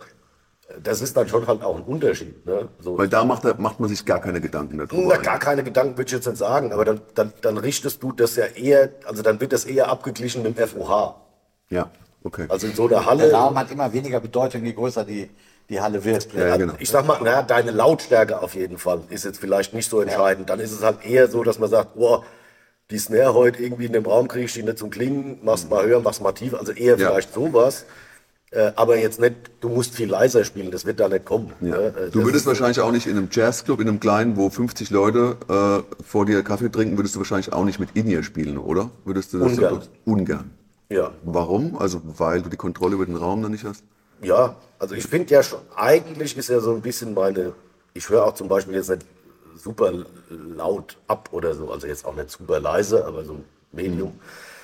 Das ist dann schon halt auch ein Unterschied. Ne? So, Weil da macht, er- macht man sich gar keine Gedanken darüber. na, gar keine Gedanken würde ich jetzt nicht sagen, aber dann, dann, dann richtest du das ja eher, also dann wird das eher abgeglichen mit dem F O H. Ja, okay. Also in so einer der Halle, Raum hat immer weniger Bedeutung, je größer die, die Halle wird. Ja, ja, genau. ich sag mal, naja, deine Lautstärke auf jeden Fall ist jetzt vielleicht nicht so entscheidend. Dann ist es halt eher so, dass man sagt, boah, die Snare heute irgendwie in dem Raum kriege ich die nicht zum Klingen, machst mal höher, machst mal tief, also eher Ja. vielleicht sowas. Äh, aber jetzt nicht, du musst viel leiser spielen, das wird da nicht kommen. Ja. Ne? Äh, Du das würdest ist- wahrscheinlich auch nicht in einem Jazzclub, in einem kleinen, wo fünfzig Leute äh, vor dir Kaffee trinken, würdest du wahrscheinlich auch nicht mit In-Ear spielen, oder? Würdest du das Ungern. ungern. Ja. Warum? Also weil du die Kontrolle über den Raum dann nicht hast? Ja, also ich finde ja schon, eigentlich ist ja so ein bisschen meine, ich höre auch zum Beispiel jetzt nicht super laut ab oder so, also jetzt auch nicht super leise, aber so Medium.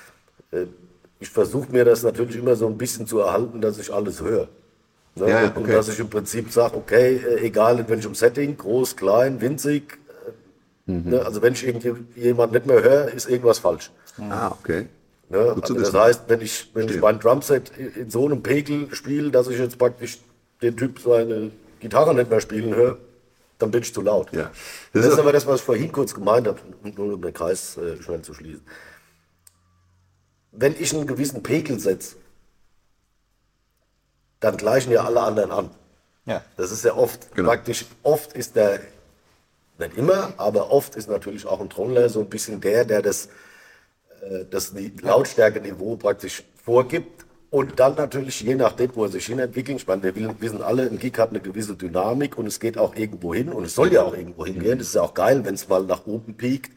Äh, Ich versuche mir das natürlich immer so ein bisschen zu erhalten, dass ich alles höre. Ne? Ja, ja, Und okay. dass ich im Prinzip sage, okay, äh, egal in welchem Setting, groß, klein, winzig, äh, Mhm. ne? Also wenn ich irgendjemand nicht mehr höre, ist irgendwas falsch. Ah, okay. Ne? Gut zu Also das wissen. heißt, wenn ich, wenn ich Verstehe. mein Drumset in in so einem Pegel spiele, dass ich jetzt praktisch den Typ seine Gitarre nicht mehr spielen höre, dann bin ich zu laut. Ja. Das, Das ist ist aber das, was ich vorhin kurz gemeint habe, um nur um den Kreis äh, schnell zu schließen. Wenn ich einen gewissen Pegel setze, dann gleichen ja alle anderen an. Ja. Das ist ja oft Genau. praktisch, oft ist der, nicht immer, aber oft ist natürlich auch ein Trommler so ein bisschen der, der das, äh, das Ni- Lautstärkeniveau praktisch vorgibt und dann natürlich je nachdem, wo er sich hin entwickelt, ich meine, wir will- wissen alle, ein Gig hat eine gewisse Dynamik und es geht auch irgendwo hin und es soll ja auch irgendwo hingehen, das ist ja auch geil, wenn es mal nach oben piekt.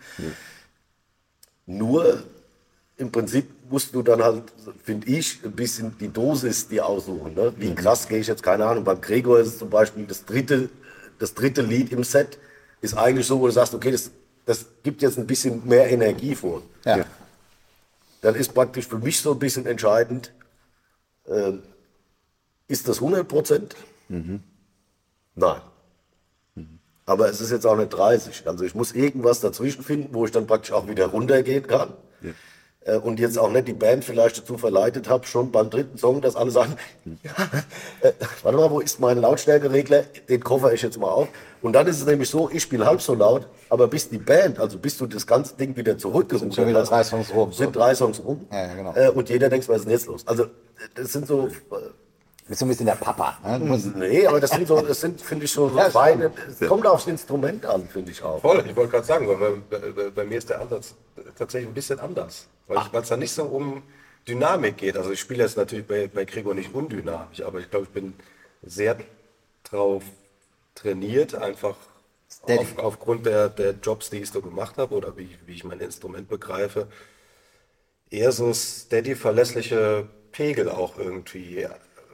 Nur im Prinzip musst du dann halt, finde ich, ein bisschen die Dosis dir aussuchen. Ne? Wie krass gehe ich jetzt, keine Ahnung, beim Gregor ist es zum Beispiel das dritte, das dritte Lied im Set, ist eigentlich so, wo du sagst, okay, das, das gibt jetzt ein bisschen mehr Energie vor. Ja. Ja. Dann ist praktisch für mich so ein bisschen entscheidend, äh, ist das hundert Prozent? Nein. Aber es ist jetzt auch nicht dreißig. Also ich muss irgendwas dazwischen finden, wo ich dann praktisch auch wieder runtergehen kann. Äh, Und jetzt auch nicht die Band vielleicht dazu verleitet habe, schon beim dritten Song, dass alle sagen, ja, äh, warte mal, wo ist mein Lautstärkeregler? Den koffer ich jetzt mal auf. Und dann ist es nämlich so, ich spiele halb so laut, aber bis die Band, also bis du das ganze Ding wieder zurückgerufen schon wieder hast, drei Songs rum. sind drei Songs rum. Ja, ja, genau. Äh, Und jeder denkt, was ist denn jetzt los? Also das sind so, äh, bist du ein bisschen der Papa. Ne? Du musst, Nee, aber das sind so, das sind, finde ich, so, so Ja, beide. Es kommt aufs Instrument an, finde ich auch. Voll, ich wollte gerade sagen, weil bei, bei, bei mir ist der Ansatz tatsächlich ein bisschen anders. Weil es da nicht so um Dynamik geht. Also ich spiele jetzt natürlich bei, bei Gregor nicht undynamisch, aber ich glaube, ich bin sehr drauf trainiert, einfach auf, aufgrund der, der Jobs, die ich so gemacht habe oder wie, wie ich mein Instrument begreife, eher so steady, verlässliche Pegel auch irgendwie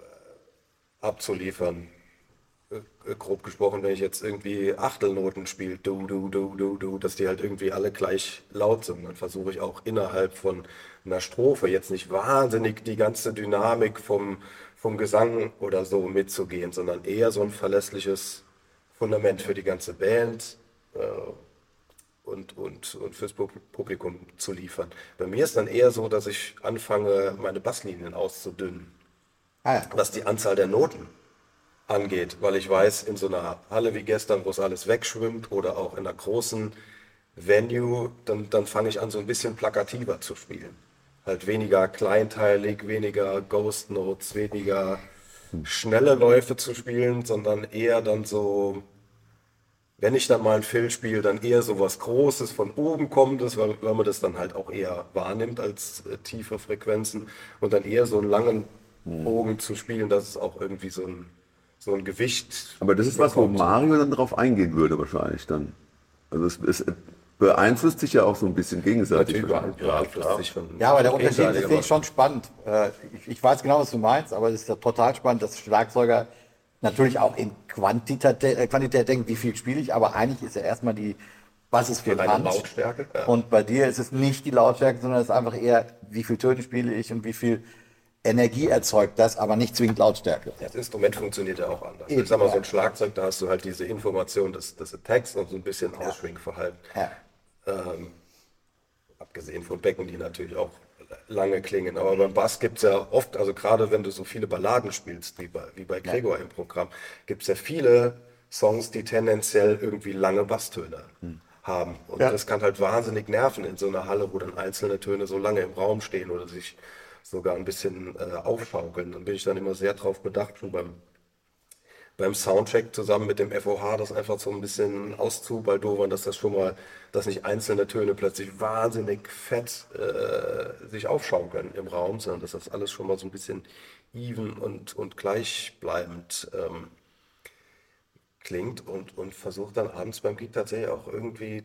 abzuliefern. Äh, grob gesprochen, wenn ich jetzt irgendwie Achtelnoten spiele, du, du, du, du, du, dass die halt irgendwie alle gleich laut sind, dann versuche ich auch innerhalb von einer Strophe jetzt nicht wahnsinnig die ganze Dynamik vom, vom Gesang oder so mitzugehen, sondern eher so ein verlässliches Fundament für die ganze Band äh, und, und, und fürs Publikum zu liefern. Bei mir ist dann eher so, dass ich anfange, meine Basslinien auszudünnen, ah, ja. was die Anzahl der Noten angeht, weil ich weiß, in so einer Halle wie gestern, wo es alles wegschwimmt oder auch in einer großen Venue, dann, dann fange ich an, so ein bisschen plakativer zu spielen. Halt weniger kleinteilig, weniger Ghost Notes, weniger schnelle Läufe zu spielen, sondern eher dann so, wenn ich dann mal einen Fill spiele, dann eher so was Großes von oben kommendes, weil, weil man das dann halt auch eher wahrnimmt als äh, tiefe Frequenzen und dann eher so einen langen Bogen zu spielen, dass es auch irgendwie so ein, so ein Gewicht Aber das ist was, wo bekommt. Mario dann drauf eingehen würde wahrscheinlich dann. Also es, es beeinflusst sich ja auch so ein bisschen gegenseitig. Natürlich beeinflusst sich von Ja, aber der Unterschied gegenseitig, ist finde ich schon spannend. Äh, Ich, ich weiß genau, was du meinst, aber es ist ja total spannend, dass Schlagzeuger natürlich auch in Quantität, äh, Quantität denken, wie viel spiele ich, aber eigentlich ist ja erstmal die, was ist für Die reine Hand. Lautstärke, ja. Und bei dir ist es nicht die Lautstärke, sondern es ist einfach eher, wie viel Töne spiele ich und wie viel Energie erzeugt das, aber nicht zwingend Lautstärke. Das Instrument funktioniert ja auch anders. Eben, Ich sag mal, ja. so ein Schlagzeug, da hast du halt diese Information des, des Attacks und so ein bisschen Ausschwingverhalten. Ja. Ähm, abgesehen von Becken, die natürlich auch lange klingen. Aber beim Bass gibt es ja oft, also gerade wenn du so viele Balladen spielst, wie bei, wie bei Gregor im Programm, gibt es ja viele Songs, die tendenziell irgendwie lange Basstöne haben. Und Ja. das kann halt wahnsinnig nerven in so einer Halle, wo dann einzelne Töne so lange im Raum stehen oder sich sogar ein bisschen äh, aufschaukeln. Dann bin ich dann immer sehr drauf bedacht, schon beim beim Soundcheck zusammen mit dem F O H das einfach so ein bisschen auszubaldowern, dass das schon mal, dass nicht einzelne Töne plötzlich wahnsinnig fett äh, sich aufschaukeln im Raum, sondern dass das alles schon mal so ein bisschen even und, und gleichbleibend ähm, klingt und, und versucht dann abends beim Gig tatsächlich auch irgendwie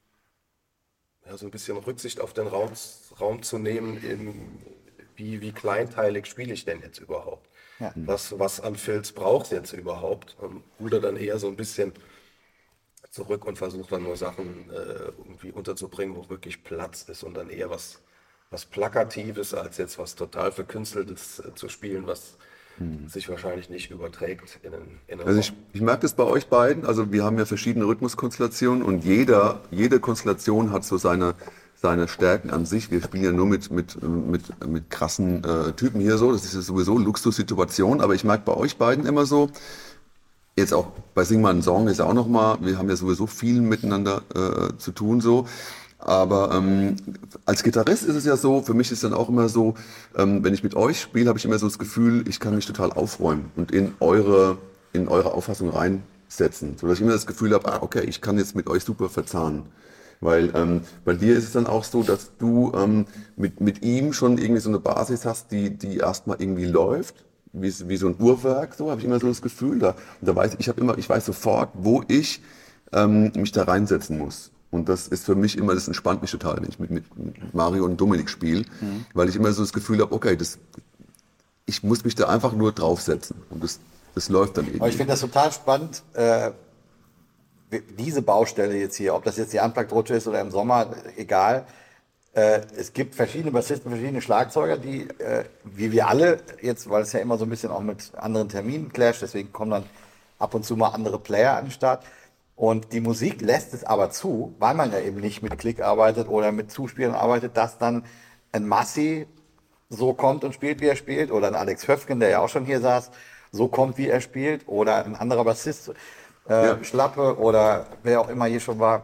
ja, so ein bisschen Rücksicht auf den Raum, Raum zu nehmen, in, wie, wie kleinteilig spiele ich denn jetzt überhaupt? Ja. Was, was an Filz braucht es jetzt überhaupt? Und ruder dann eher so ein bisschen zurück und versucht dann nur Sachen äh, irgendwie unterzubringen, wo wirklich Platz ist und dann eher was, was Plakatives, als jetzt was total Verkünsteltes äh, zu spielen, was sich wahrscheinlich nicht überträgt in einen, in einen Also ich, ich merke das bei euch beiden, also wir haben ja verschiedene Rhythmuskonstellationen und jeder, jede Konstellation hat so seine, seine Stärken an sich. Wir spielen ja nur mit, mit, mit, mit krassen äh, Typen hier so, das ist ja sowieso eine Luxussituation, aber ich merke bei euch beiden immer so, jetzt auch bei Sing mal einen Song ist ja auch nochmal, wir haben ja sowieso viel miteinander äh, zu tun so, aber ähm, als Gitarrist ist es ja so, für mich ist dann auch immer so, ähm, wenn ich mit euch spiele, habe ich immer so das Gefühl, ich kann mich total aufräumen und in eure, in eure Auffassung reinsetzen, sodass ich immer das Gefühl habe, ah, okay, ich kann jetzt mit euch super verzahnen. Weil ähm, bei dir ist es dann auch so, dass du ähm, mit, mit ihm schon irgendwie so eine Basis hast, die, die erstmal irgendwie läuft, wie, wie so ein Uhrwerk, so habe ich immer so das Gefühl. Da, und da weiß ich, habe immer, ich weiß sofort, wo ich ähm, mich da reinsetzen muss. Und das ist für mich immer, das entspannt mich total, wenn ich mit, mit, mit Mario und Dominik spiele, mhm. weil ich immer so das Gefühl habe, okay, das, ich muss mich da einfach nur draufsetzen und das, das läuft dann irgendwie. Aber ich finde das total spannend, äh, diese Baustelle jetzt hier, ob das jetzt die Unplugged-Rutsche ist oder im Sommer, egal. Äh, es gibt verschiedene Bassisten, verschiedene Schlagzeuger, die, äh, wie wir alle jetzt, weil es ja immer so ein bisschen auch mit anderen Terminen clasht, deswegen kommen dann ab und zu mal andere Player an den Start. Und die Musik lässt es aber zu, weil man ja eben nicht mit Klick arbeitet oder mit Zuspielen arbeitet, dass dann ein Massi so kommt und spielt, wie er spielt, oder ein Alex Höfgen, der ja auch schon hier saß, so kommt, wie er spielt, oder ein anderer Bassist, äh, Ja. Schlappe oder wer auch immer hier schon war.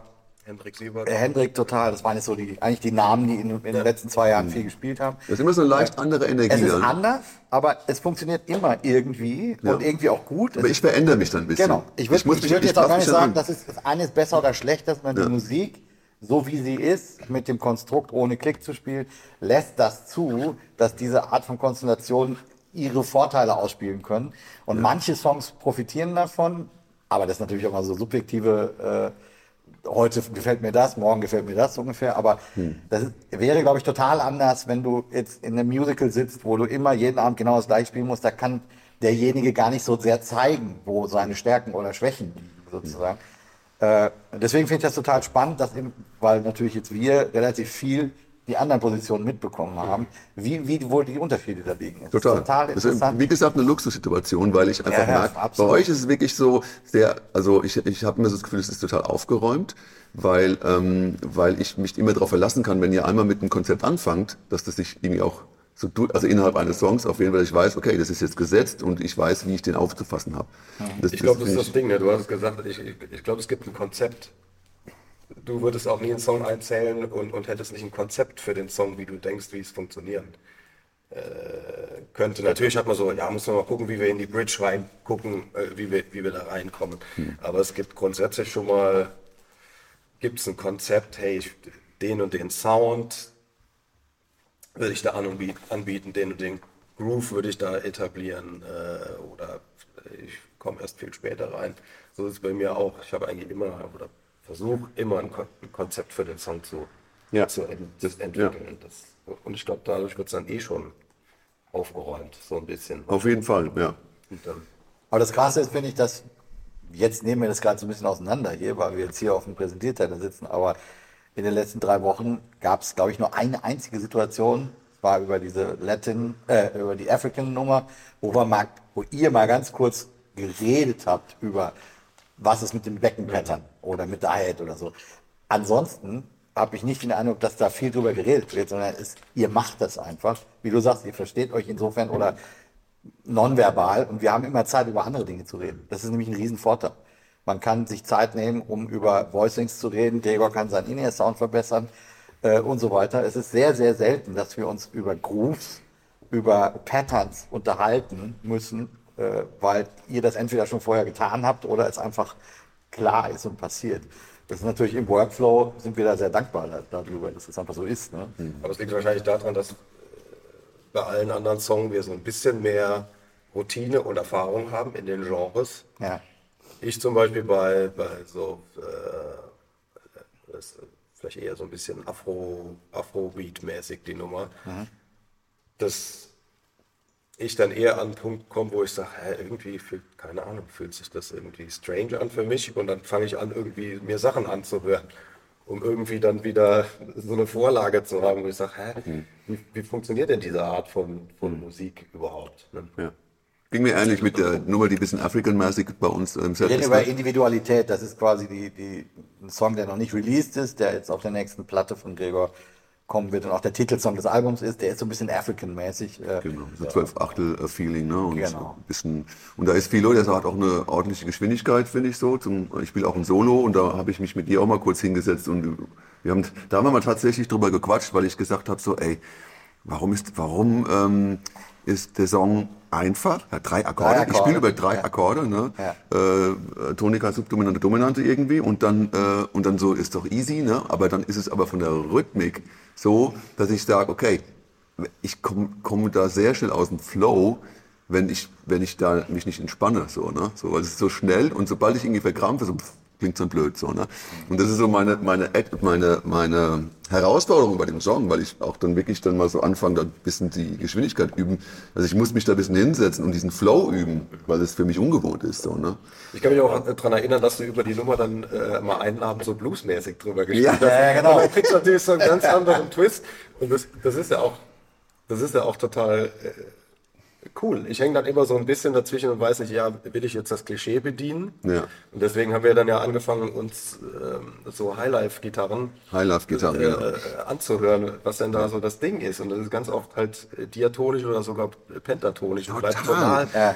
Hendrik Siebert. Äh, Hendrik total, das waren jetzt so die, eigentlich die Namen, die in, in den letzten zwei Jahren viel gespielt haben. Das ist immer so eine leicht andere Energie. Es ist dann. anders, aber es funktioniert immer irgendwie Ja. und irgendwie auch gut. Aber Es ich verändere mich dann ein bisschen. Genau. Ich würde muss ich mich- würd ich jetzt auch passe gar mich nicht dann sagen, an. dass es das eine ist besser oder schlechter, sondern die Musik, so wie sie ist, mit dem Konstrukt ohne Klick zu spielen, lässt das zu, dass diese Art von Konstellation ihre Vorteile ausspielen können. Und manche Songs profitieren davon, aber das ist natürlich auch mal so subjektive, äh, heute gefällt mir das, morgen gefällt mir das so ungefähr, aber das ist, wäre, glaube ich, total anders, wenn du jetzt in einem Musical sitzt, wo du immer jeden Abend genau das gleiche spielen musst, da kann derjenige gar nicht so sehr zeigen, wo seine Stärken oder Schwächen liegen, sozusagen. Äh, deswegen finde ich das total spannend, dass eben, weil natürlich jetzt wir relativ viel die anderen Positionen mitbekommen haben, wie, wie wohl die Unterschiede da liegen. Das ist Total. total Das ist, interessant. wie gesagt, eine Luxussituation, weil ich einfach Ja, ja, merke, bei absolut. euch ist es wirklich so sehr, also ich, ich habe mir so das Gefühl, es ist total aufgeräumt, weil, ähm, weil ich mich immer darauf verlassen kann, wenn ihr einmal mit einem Konzept anfangt, dass das sich irgendwie auch so, du- also innerhalb eines Songs auf jeden Fall, ich weiß, okay, das ist jetzt gesetzt und ich weiß, wie ich den aufzufassen habe. Das, Ich glaube, das ist finde das Ding, ne? Du hast gesagt, ich, ich, ich glaube, es gibt ein Konzept. Du würdest auch nie einen Song einzählen und, und hättest nicht ein Konzept für den Song, wie du denkst, wie es funktionieren äh, könnte. Natürlich hat man so, ja, muss man mal gucken, wie wir in die Bridge reingucken, äh, wie, wir, wie wir da reinkommen. Aber es gibt grundsätzlich schon mal, gibt es ein Konzept, hey, ich, den und den Sound würde ich da anbieten, anbieten, den und den Groove würde ich da etablieren äh, oder ich komme erst viel später rein. So ist es bei mir auch. Ich habe eigentlich immer oder versuche immer ein, Kon ein Konzept für den Song zu, Ja. zu ent das entwickeln. Das, und ich glaube, dadurch wird es dann eh schon aufgeräumt, so ein bisschen. auf jeden Fall, ja. Und dann, Aber das Krasse ist, finde ich, dass jetzt nehmen wir das gerade so ein bisschen auseinander hier, weil wir jetzt hier auf dem Präsentierteller sitzen, aber in den letzten drei Wochen gab es, glaube ich, nur eine einzige Situation, es war über diese Latin, äh, über die African-Nummer, wo wir mal, wo ihr mal ganz kurz geredet habt über, was ist mit dem Beckenpattern oder mit der Hi-Hat oder so. Ansonsten habe ich nicht den Eindruck, dass da viel drüber geredet wird, sondern es, ihr macht das einfach. Wie du sagst, ihr versteht euch insofern oder nonverbal und wir haben immer Zeit, über andere Dinge zu reden. Das ist nämlich ein Riesenvorteil. Man kann sich Zeit nehmen, um über Voicings zu reden. Gregor kann seinen In-Ear-Sound verbessern äh, und so weiter. Es ist sehr, sehr selten, dass wir uns über Grooves, über Patterns unterhalten müssen, äh, weil ihr das entweder schon vorher getan habt oder es einfach klar ist und passiert. Das ist natürlich im Workflow, sind wir da sehr dankbar da, darüber, dass es einfach so ist. Ne? aber es liegt wahrscheinlich daran, dass äh, bei allen anderen Songs wir so ein bisschen mehr Routine und Erfahrung haben in den Genres. Ja. Ich zum Beispiel bei, bei so, äh, das ist vielleicht eher so ein bisschen Afro, Afrobeat-mäßig die Nummer, dass ich dann eher an einen Punkt komme, wo ich sage, hä, irgendwie fühlt, keine Ahnung, fühlt sich das irgendwie strange an für mich und dann fange ich an, irgendwie mir Sachen anzuhören, um irgendwie dann wieder so eine Vorlage zu haben, wo ich sage, hä, wie, wie funktioniert denn diese Art von, von Musik überhaupt? Ne? Ja. Ging mir ähnlich mit der Nummer, die ein bisschen African-mäßig bei uns im Set Wir reden ist. über ne? Individualität. Das ist quasi die, die, ein Song, der noch nicht released ist, der jetzt auf der nächsten Platte von Gregor kommen wird und auch der Titelsong des Albums ist. Der ist so ein bisschen African-mäßig. äh, Genau, so zwölf Achtel Feeling, ne? Und Genau. ein bisschen, und da ist Philo, der hat auch eine ordentliche Geschwindigkeit, finde ich so. Zum, ich spiele auch ein Solo und da habe ich mich mit dir auch mal kurz hingesetzt und wir haben, da haben wir mal tatsächlich drüber gequatscht, weil ich gesagt habe so, ey, warum ist, warum ähm, ist der Song einfach? Hat drei Akkorde. Drei Ich Akkorde. spiele über drei Ja. Akkorde, ne? Ja. Äh, Tonika, Subdominante, Dominante irgendwie und dann äh, und dann so ist doch easy, ne? Aber dann ist es aber von der Rhythmik so, dass ich sage, okay, ich komme komm da sehr schnell aus dem Flow, wenn ich wenn ich da mich nicht entspanne, so, ne? So, weil es ist so schnell und sobald ich irgendwie verkrampfe, so pff, klingt so blöd, so, ne? Und das ist so meine meine meine meine Herausforderung bei dem Song, weil ich auch dann wirklich dann mal so anfange, da ein bisschen die Geschwindigkeit üben. Also ich muss mich da ein bisschen hinsetzen und diesen Flow üben, weil es für mich ungewohnt ist, so, ne? Ich kann mich auch daran erinnern, dass du über die Nummer dann äh, mal einen Abend so bluesmäßig drüber gespielt Ja, hast. ja, genau. Und dann kriegst du natürlich so einen ganz anderen Twist. Und das, das ist ja auch, das ist ja auch total äh, cool. Ich hänge dann immer so ein bisschen dazwischen und weiß nicht, ja, will ich jetzt das Klischee bedienen? Ja. Und deswegen haben wir dann ja angefangen, uns ähm, so Highlife-Gitarren Highlife-Gitarren, äh, ja. äh, anzuhören, was denn da so das Ding ist. Und das ist ganz oft halt äh, diatonisch oder sogar pentatonisch. Und bleibt Total. tonal Ja.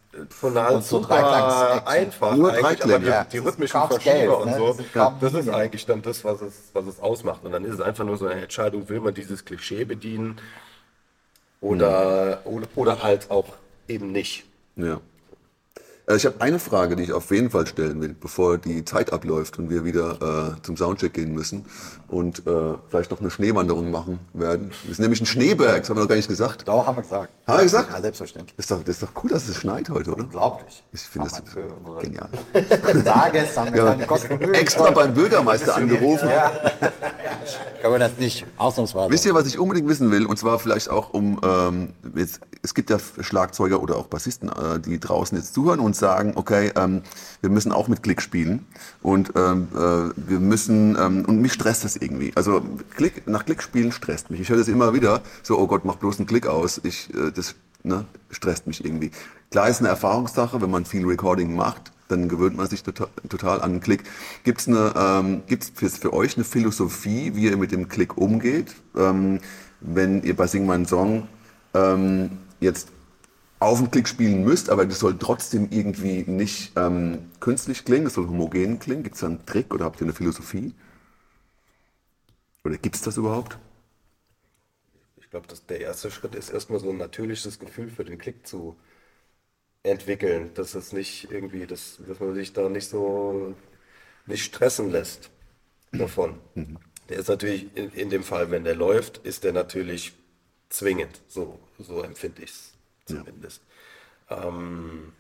tonal Und so super Dreiklangs-Action. einfach. Nur eigentlich, Dreiklänge, aber die, ja. die Das rhythmischen kaufst Verschieber Geld, und ne? so, Das sind kaum das ist Linien. eigentlich dann das, was es, was es ausmacht. Und dann ist es einfach nur so eine Entscheidung, will man dieses Klischee bedienen oder, oder, oder halt auch eben nicht. Ja. Äh, Ich habe eine Frage, die ich auf jeden Fall stellen will, bevor die Zeit abläuft und wir wieder äh, zum Soundcheck gehen müssen und äh, vielleicht noch eine Schneewanderung machen werden. Das ist nämlich ein Schneeberg, das haben wir noch gar nicht gesagt. Doch, haben wir gesagt. Haben wir gesagt? Ja, selbstverständlich. Das ist doch, das ist doch cool, dass es schneit heute, oder? Unglaublich. Ich finde das Kann man für unsere genial. Tages haben wir keine Kosten und Mühen. Extra beim Bürgermeister angerufen. Können wir das nicht ausnahmsweise. Wisst ihr, was ich unbedingt wissen will? Und zwar vielleicht auch um, ähm, jetzt, es gibt ja Schlagzeuger oder auch Bassisten, äh, die draußen jetzt zuhören und sagen, okay, ähm, wir müssen auch mit Klick spielen und ähm, äh, wir müssen, ähm, und mich stresst das irgendwie. Also Klick, nach Klick spielen stresst mich. Ich höre das immer wieder, so, oh Gott, mach bloß einen Klick aus. Ich, äh, das ne, stresst mich irgendwie. Klar ist eine Erfahrungssache, wenn man viel Recording macht, dann gewöhnt man sich total, total an den Klick. Gibt es eine, ähm, gibt's für, für euch eine Philosophie, wie ihr mit dem Klick umgeht? Ähm, wenn ihr bei Sing meinen Song ähm, jetzt auf den Klick spielen müsst, aber das soll trotzdem irgendwie nicht ähm, künstlich klingen, das soll homogen klingen. Gibt es da einen Trick oder habt ihr eine Philosophie? Oder gibt es das überhaupt? Ich glaube, dass der erste Schritt ist, erstmal so ein natürliches Gefühl für den Klick zu entwickeln, dass es nicht irgendwie, dass, dass man sich da nicht so nicht stressen lässt davon. Der ist natürlich in, in dem Fall, wenn der läuft, ist der natürlich zwingend. So, so empfinde ich es zumindest. Ja. Ähm,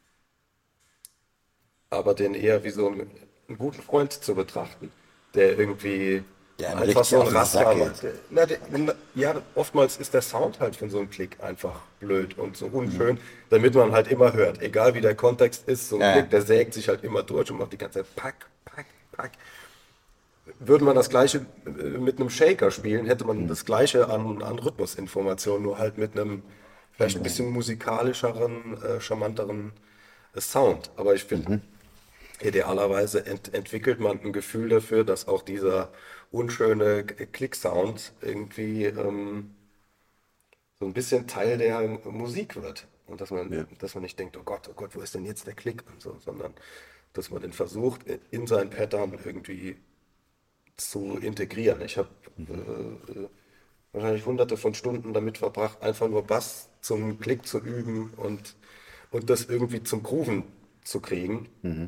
aber den eher wie so einen, einen guten Freund zu betrachten, der irgendwie Der einem einfach richtig so ein auf den Raster Sack macht. geht. Na, der, na, ja, oftmals ist der Sound halt von so einem Klick einfach blöd und so unschön, damit man halt immer hört, egal wie der Kontext ist, so ein Ja. Klick, der sägt sich halt immer durch und macht die ganze Zeit pack, pack, pack. Würde man das gleiche äh, mit einem Shaker spielen, hätte man das gleiche an, an Rhythmusinformationen, nur halt mit einem vielleicht ein bisschen musikalischeren, äh, charmanteren äh, Sound. Aber ich finde, idealerweise ent entwickelt man ein Gefühl dafür, dass auch dieser unschöne K- Klick-Sound irgendwie ähm, so ein bisschen Teil der Musik wird. Und dass man, Ja. dass man nicht denkt, oh Gott, oh Gott, wo ist denn jetzt der Klick und so, sondern dass man den versucht, in sein Pattern irgendwie zu integrieren. Ich habe äh, wahrscheinlich hunderte von Stunden damit verbracht, einfach nur Bass zum Klick zu üben und, und das irgendwie zum Grooven zu kriegen,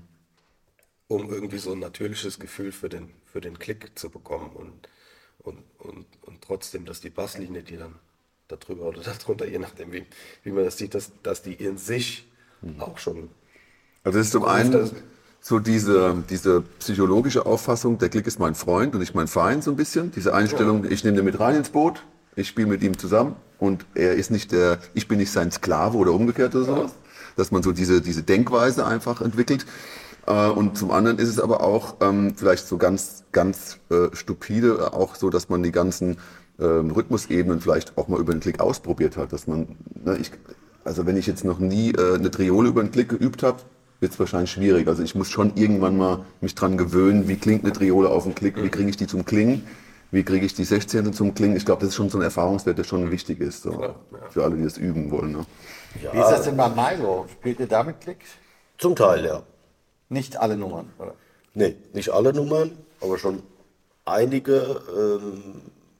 um irgendwie so ein natürliches Gefühl für den, für den Klick zu bekommen und, und, und, und trotzdem, dass die Basslinie, die dann darüber oder darunter, je nachdem, wie, wie man das sieht, dass, dass die in sich auch schon Also das ist zum Groove, einen das- so diese, diese psychologische Auffassung, der Klick ist mein Freund und nicht mein Feind so ein bisschen. Diese Einstellung, ich nehme den mit rein ins Boot, ich spiele mit ihm zusammen und er ist nicht der, ich bin nicht sein Sklave oder umgekehrt oder sowas. Dass man so diese, diese Denkweise einfach entwickelt. Äh, Und zum anderen ist es aber auch ähm, vielleicht so ganz, ganz äh, stupide, äh, auch so, dass man die ganzen ähm, Rhythmusebenen vielleicht auch mal über den Klick ausprobiert hat. Dass man, ne, ich, also wenn ich jetzt noch nie äh, eine Triole über den Klick geübt habe, wird es wahrscheinlich schwierig. Also ich muss schon irgendwann mal mich dran gewöhnen, wie klingt eine Triole auf den Klick, wie kriege ich die zum Klingen, wie kriege ich die Sechzehntel zum Klingen. Ich glaube, das ist schon so ein Erfahrungswert, der schon wichtig ist, so, für alle, die das üben wollen. Ne? Wie ist das denn bei Milo? Spielt ihr damit Klick? Zum Teil, ja. Nicht alle Nummern, oder? Nee, nicht alle Nummern, aber schon einige. Ähm,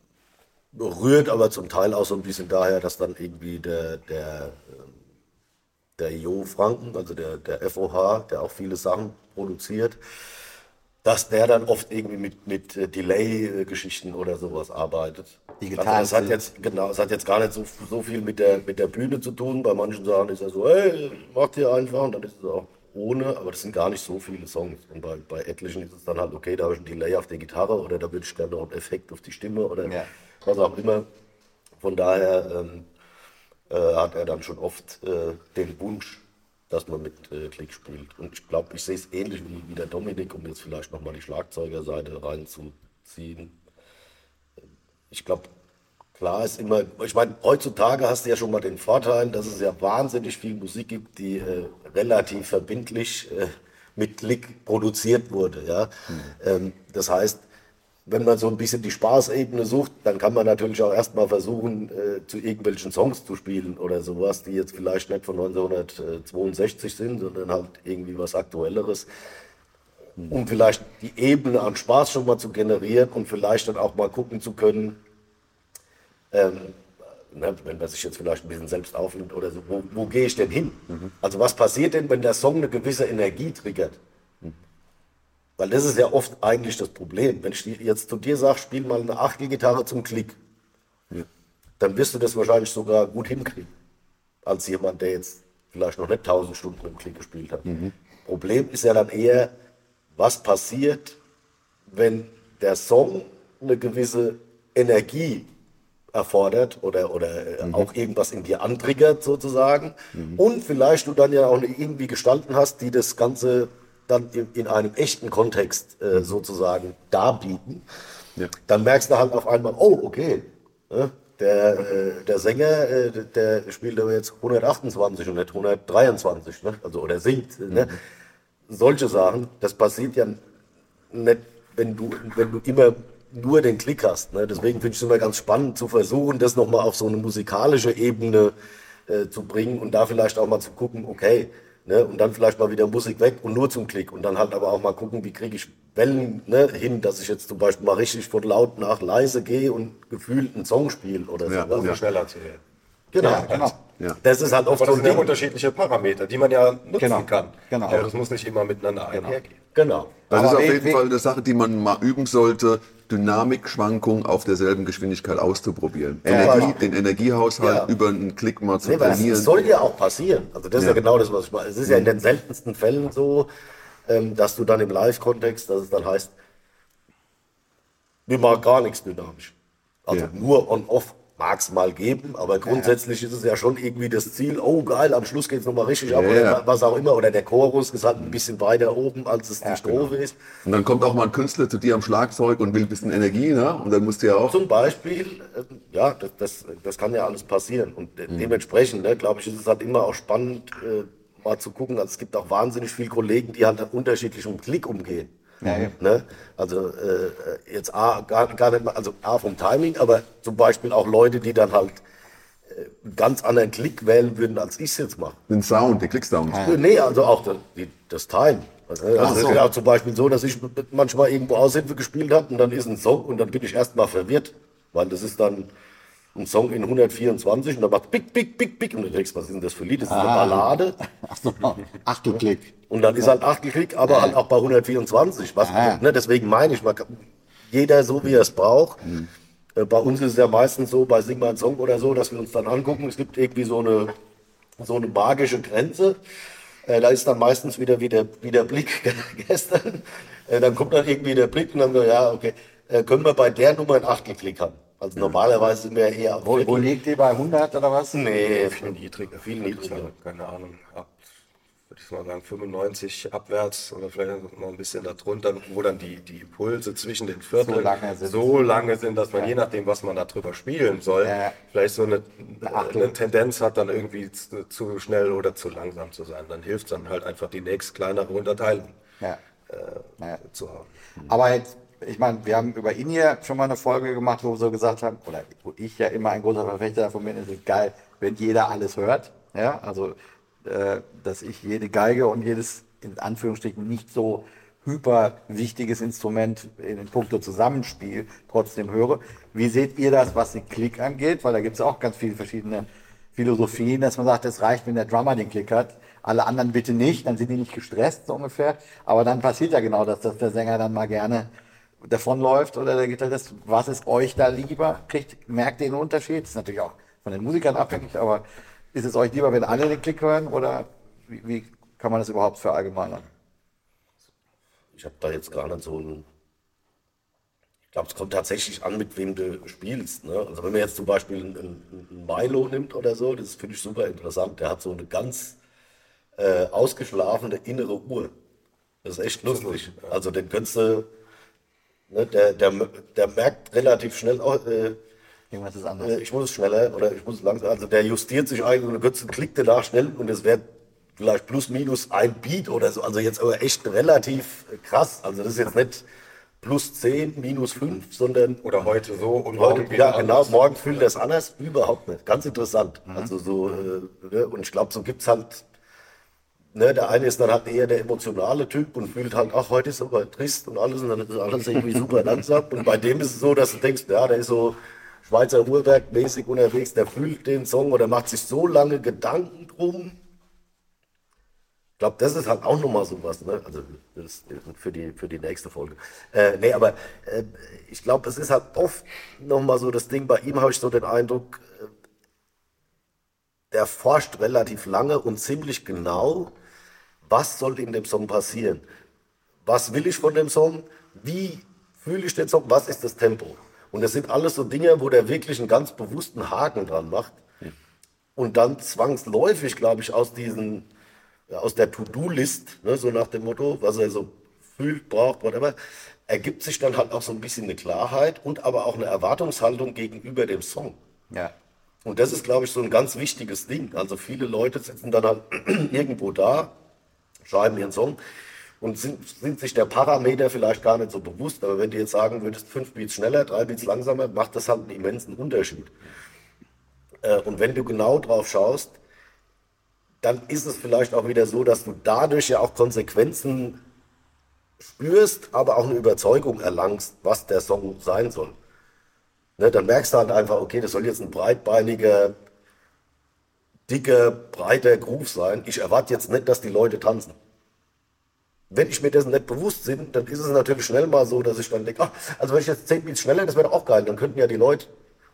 rührt aber zum Teil auch so ein bisschen daher, dass dann irgendwie der, der, ähm, der Jo Franken, also der, der F O H, der auch viele Sachen produziert, dass der dann oft irgendwie mit, mit äh, Delay-Geschichten oder sowas arbeitet. Digital Also das hat sind- jetzt, genau, es hat jetzt gar nicht so, so viel mit der, mit der Bühne zu tun. Bei manchen Sachen ist er so, hey, macht ihr einfach, und dann ist es auch ohne, aber das sind gar nicht so viele Songs. Und bei, bei etlichen ist es dann halt, okay, da habe ich einen Delay auf der Gitarre oder da würde ich gerne noch einen Effekt auf die Stimme oder Ja. was auch immer. Von daher ähm, äh, hat er dann schon oft äh, den Wunsch, dass man mit äh, Klick spielt. Und ich glaube, ich sehe es ähnlich wie, wie der Dominik, um jetzt vielleicht nochmal die Schlagzeugerseite reinzuziehen. Ich glaube, klar ist immer, ich meine, heutzutage hast du ja schon mal den Vorteil, dass es ja wahnsinnig viel Musik gibt, die äh, relativ verbindlich äh, mit Klick produziert wurde. Ja? Ähm, das heißt, wenn man so ein bisschen die Spaßebene sucht, dann kann man natürlich auch erstmal versuchen, äh, zu irgendwelchen Songs zu spielen oder sowas, die jetzt vielleicht nicht von neunzehnhundertzweiundsechzig sind, sondern halt irgendwie was Aktuelleres. Um vielleicht die Ebene an Spaß schon mal zu generieren und vielleicht dann auch mal gucken zu können, ähm, ne, wenn man sich jetzt vielleicht ein bisschen selbst aufnimmt oder so, wo, wo gehe ich denn hin? Mhm. Also was passiert denn, wenn der Song eine gewisse Energie triggert? Mhm. Weil das ist ja oft eigentlich das Problem. Wenn ich jetzt zu dir sage, spiel mal eine Achtelgitarre zum Klick, ja. dann wirst du das wahrscheinlich sogar gut hinkriegen, als jemand, der jetzt vielleicht noch nicht tausend Stunden im Klick gespielt hat. Mhm. Problem ist ja dann eher, was passiert, wenn der Song eine gewisse Energie erfordert oder, oder mhm. auch irgendwas in dir antriggert sozusagen mhm. und vielleicht du dann ja auch eine irgendwie Gestalten hast, die das Ganze dann in, in einem echten Kontext äh, sozusagen darbieten, ja. dann merkst du halt auf einmal, oh okay, ne? der, äh, der Sänger, äh, der spielt aber jetzt hundertachtundzwanzig und nicht hundertdreiundzwanzig, ne? Also oder singt, mhm. ne? Solche Sachen, das passiert ja nicht, wenn du, wenn du immer nur den Klick hast. Ne? Deswegen finde ich es immer ganz spannend zu versuchen, das nochmal auf so eine musikalische Ebene äh, zu bringen und da vielleicht auch mal zu gucken, okay, ne? Und dann vielleicht mal wieder Musik weg und nur zum Klick und dann halt aber auch mal gucken, wie kriege ich Wellen, ne, hin, dass ich jetzt zum Beispiel mal richtig von laut nach leise gehe und gefühlt einen Song spiele oder ja, so. Um ja. schneller zu werden. Genau. Ja, genau. Ja. Das ist halt oft Aber das so ein sind ja Ding. unterschiedliche Parameter, die man ja nutzen Genau. kann. Genau. Aber das muss nicht immer miteinander einhergehen. Genau. Das Aber ist auf we- jeden we- Fall eine Sache, die man mal üben sollte, Dynamikschwankungen auf derselben Geschwindigkeit auszuprobieren. Energie, den Energiehaushalt Ja. über einen Klick mal zu Nee, weil trainieren. es soll ja auch passieren. Also das ist ja, Ja. genau das, was ich meine. Es ist ja in den seltensten Fällen so, ähm, dass du dann im Live-Kontext, dass es dann heißt, wir machen gar nichts dynamisch. Also Ja. nur on-off mag es mal geben, aber grundsätzlich ist es ja schon irgendwie das Ziel, oh geil, am Schluss geht es nochmal richtig ab Ja, oder ja. was auch immer. Oder der Chorus ist halt ein bisschen weiter oben, als es die Strophe ist. Und dann kommt auch mal ein Künstler zu dir am Schlagzeug und will ein bisschen Energie, ne? Und dann musst du ja auch. Zum Beispiel, äh, ja, das, das, das kann ja alles passieren. Und äh, dementsprechend, ne, glaube ich, ist es halt immer auch spannend, äh, mal zu gucken. Also es gibt auch wahnsinnig viele Kollegen, die halt unterschiedlich mit Klick umgehen. Ja, ja. Ne? Also äh, jetzt A, gar, gar nicht mal, also A vom Timing, aber zum Beispiel auch Leute, die dann halt äh, einen ganz anderen Klick wählen würden, als ich es jetzt mache. Den Sound, den Klicksound. Nee, also auch das, die, das Time. Also, also Ach es so. ist ja auch zum Beispiel so, dass ich manchmal irgendwo Aushilfe gespielt habe und dann ist ein Song und dann bin ich erstmal verwirrt, weil das ist dann ein Song in hundertvierundzwanzig und dann macht Pick, Pick, Pick, Pick und du denkst, was ist denn das für ein Lied? Das ist eine Ballade Ach so, Achtelklick. und dann ist halt Achtelklick, aber halt auch bei hundertvierundzwanzig. Was, Ah. ne, deswegen meine ich, man kann, jeder so wie er es braucht. Äh, Bei uns ist es ja meistens so, bei Sing mal einen Song oder so, dass wir uns dann angucken, es gibt irgendwie so eine, so eine magische Grenze. Äh, da ist dann meistens wieder wie der, wie der Blick gestern. Äh, dann kommt dann irgendwie der Blick und dann so, ja, okay, äh, können wir bei der Nummer einen Achtelklick haben. Also normalerweise sind wir eher auf Wo, wo Viertel. liegt die bei hundert oder was? Nee, Viel niedriger. Viel niedriger. Keine Ahnung. Ab, würde ich mal sagen, fünfundneunzig abwärts oder vielleicht noch ein bisschen darunter, wo dann die, die Impulse zwischen den Vierteln So lange sind. so lange sind, dass man je nachdem, was man da drüber spielen soll, Ja. vielleicht so eine, Achtel. eine Tendenz hat, dann irgendwie zu, zu schnell oder zu langsam zu sein. Dann hilft es dann halt einfach, die nächst kleinere Unterteilung Ja. Ja. zu haben. Aber jetzt, ich meine, wir haben über ihn hier schon mal eine Folge gemacht, wo wir so gesagt haben, oder wo ich ja immer ein großer Verfechter davon bin, ist es geil, wenn jeder alles hört. Ja, also, äh, dass ich jede Geige und jedes, in Anführungsstrichen, nicht so hyper wichtiges Instrument in den puncto Zusammenspiel trotzdem höre. Wie seht ihr das, was den Klick angeht? Weil da gibt es auch ganz viele verschiedene Philosophien, dass man sagt, es reicht, wenn der Drummer den Klick hat, alle anderen bitte nicht, dann sind die nicht gestresst, so ungefähr. Aber dann passiert ja genau das, dass der Sänger dann mal gerne davonläuft oder der Gitarrist. Was ist euch da lieber? Kriegt, merkt ihr den Unterschied? Das ist natürlich auch von den Musikern abhängig, aber ist es euch lieber, wenn alle den Klick hören oder wie, wie kann man das überhaupt verallgemeinern? ich habe da jetzt gar nicht so ein. Ich glaube, es kommt tatsächlich an, mit wem du spielst. Ne? Also wenn man jetzt zum Beispiel einen, einen Milo nimmt oder so, das finde ich super interessant. Der hat so eine ganz äh, ausgeschlafene innere Uhr. Das ist echt lustig. Also den könntest du, ne, der, der, der merkt relativ schnell, oh, äh, Irgendwas ist anders. äh, ich muss es schneller oder ich muss es langsam. Also der justiert sich eigentlich und du könntest einen Klick danach schnell und es wäre vielleicht plus minus ein Beat oder so. Also jetzt aber echt relativ krass. Also das ist jetzt nicht plus zehn, minus fünf, sondern Oder heute so und heute, morgen ja wieder genau, anders. morgen fühlt das anders, überhaupt nicht. Ganz interessant. Also so, äh, ne? Und ich glaube, so gibt's halt, ne, der eine ist dann halt eher der emotionale Typ und fühlt halt, ach, heute ist aber trist und alles und dann ist alles irgendwie super langsam. Und bei dem ist es so, dass du denkst, ja, der ist so Schweizer Uhrwerk-mäßig unterwegs, der fühlt den Song oder macht sich so lange Gedanken drum. Ich glaube, das ist halt auch nochmal sowas, ne? Also das ist für die, für die nächste Folge. Äh, nee, aber äh, ich glaube, es ist halt oft nochmal so das Ding, bei ihm habe ich so den Eindruck, äh, der forscht relativ lange und ziemlich genau, was soll in dem Song passieren? Was will ich von dem Song? Wie fühle ich den Song? Was ist das Tempo? Und das sind alles so Dinge, wo der wirklich einen ganz bewussten Haken dran macht. Und dann zwangsläufig, glaube ich, aus diesen, ja, aus der To-Do-List, ne, so nach dem Motto, was er so fühlt, braucht, whatever, ergibt sich dann halt auch so ein bisschen eine Klarheit und aber auch eine Erwartungshaltung gegenüber dem Song. Ja. Und das ist, glaube ich, so ein ganz wichtiges Ding. Also viele Leute sitzen dann halt irgendwo da, schreiben ihren Song und sind, sind sich der Parameter vielleicht gar nicht so bewusst. Aber wenn du jetzt sagen würdest, fünf Beats schneller, drei Beats langsamer, macht das halt einen immensen Unterschied. Äh, und wenn du genau drauf schaust, dann ist es vielleicht auch wieder so, dass du dadurch ja auch Konsequenzen spürst, aber auch eine Überzeugung erlangst, was der Song sein soll. Ne, dann merkst du halt einfach, okay, das soll jetzt ein breitbeiniger, dicker, breiter Groove sein. Ich erwarte jetzt nicht, dass die Leute tanzen. Wenn ich mir dessen nicht bewusst bin, dann ist es natürlich schnell mal so, dass ich dann denke, ach, also wenn ich jetzt zehn Beats schneller, das wäre doch auch geil, dann könnten ja die Leute,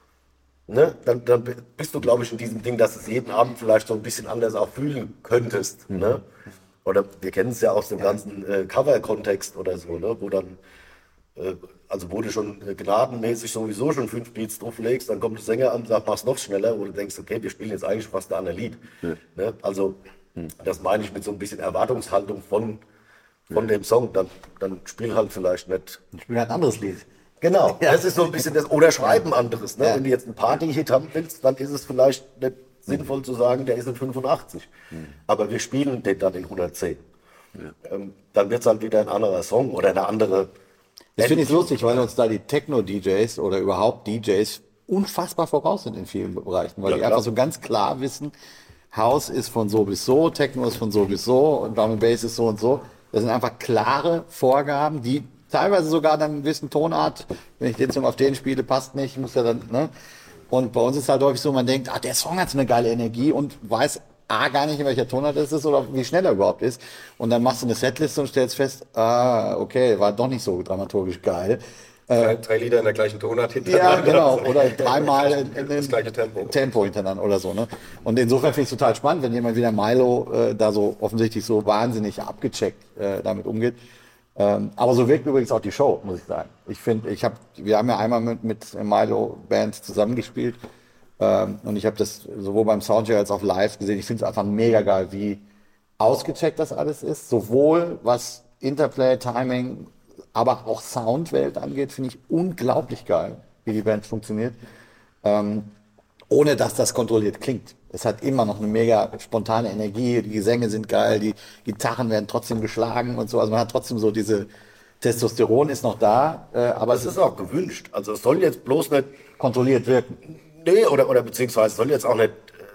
ne, dann, dann bist du, glaube ich, in diesem Ding, dass du es jeden Abend vielleicht so ein bisschen anders auch fühlen könntest. Mhm. Ne? Oder wir kennen es ja aus dem ja. ganzen äh, Cover-Kontext oder so, ne, wo dann, äh, also wo du schon äh, gnadenmäßig sowieso schon fünf Beats drauflegst, dann kommt der Sänger an und sagt, mach's noch schneller, wo du denkst, okay, wir spielen jetzt eigentlich fast ein Lied. Ja. Ne? Also mhm. das meine ich mit so ein bisschen Erwartungshaltung von von dem Song, dann, dann spiel halt vielleicht nicht. Ich spiele halt ein anderes Lied. Genau, ja. Das ist so ein bisschen das, oder schreib ein anderes. Ne? Ja. Wenn du jetzt einen Party-Hit haben willst, dann ist es vielleicht nicht sinnvoll zu sagen, der ist in fünfundachtzig. Mhm. Aber wir spielen den dann in hundertzehn. Ja. Ähm, dann wird es halt wieder ein anderer Song oder eine andere. Das finde ich lustig, weil uns da die Techno-D Js oder überhaupt D Js unfassbar voraus sind in vielen Bereichen, weil Ja, die klar. einfach so ganz klar wissen, House ist von so bis so, Techno ist von so bis so und Drum and Bass ist so und so. Das sind einfach klare Vorgaben, die teilweise sogar dann einen gewissen Tonart, wenn ich den Song auf den spiele, passt nicht, muss ja dann, ne? Und bei uns ist halt häufig so, man denkt, ah, der Song hat so eine geile Energie und weiß A, gar nicht, in welcher Tonart es ist oder wie schnell er überhaupt ist. Und dann machst du eine Setliste und stellst fest, ah, okay, war doch nicht so dramaturgisch geil. Drei, drei Lieder in der gleichen Tonart Ja, hintereinander. genau. Oder dreimal in, in, Das gleiche Tempo. Tempo hintereinander oder so. Ne? Und insofern finde ich es total spannend, wenn jemand wie der Milo äh, da so offensichtlich so wahnsinnig abgecheckt äh, damit umgeht. Ähm, aber so wirkt übrigens auch die Show, muss ich sagen. Ich finde, ich habe, wir haben ja einmal mit, mit Milo Band zusammengespielt ähm, und ich habe das sowohl beim Soundcheck als auch live gesehen. Ich finde es einfach mega geil, wie ausgecheckt das alles ist. Sowohl was Interplay, Timing, aber auch Soundwelt angeht, finde ich unglaublich geil, wie die Band funktioniert. Ähm, ohne dass das kontrolliert klingt. Es hat immer noch eine mega spontane Energie, die Gesänge sind geil, die Gitarren werden trotzdem geschlagen und so. Also man hat trotzdem so diese Testosteron ist noch da, äh, aber Das ist auch gewünscht. Also es soll jetzt bloß nicht, kontrolliert wirken. nee, oder, oder beziehungsweise soll jetzt auch nicht,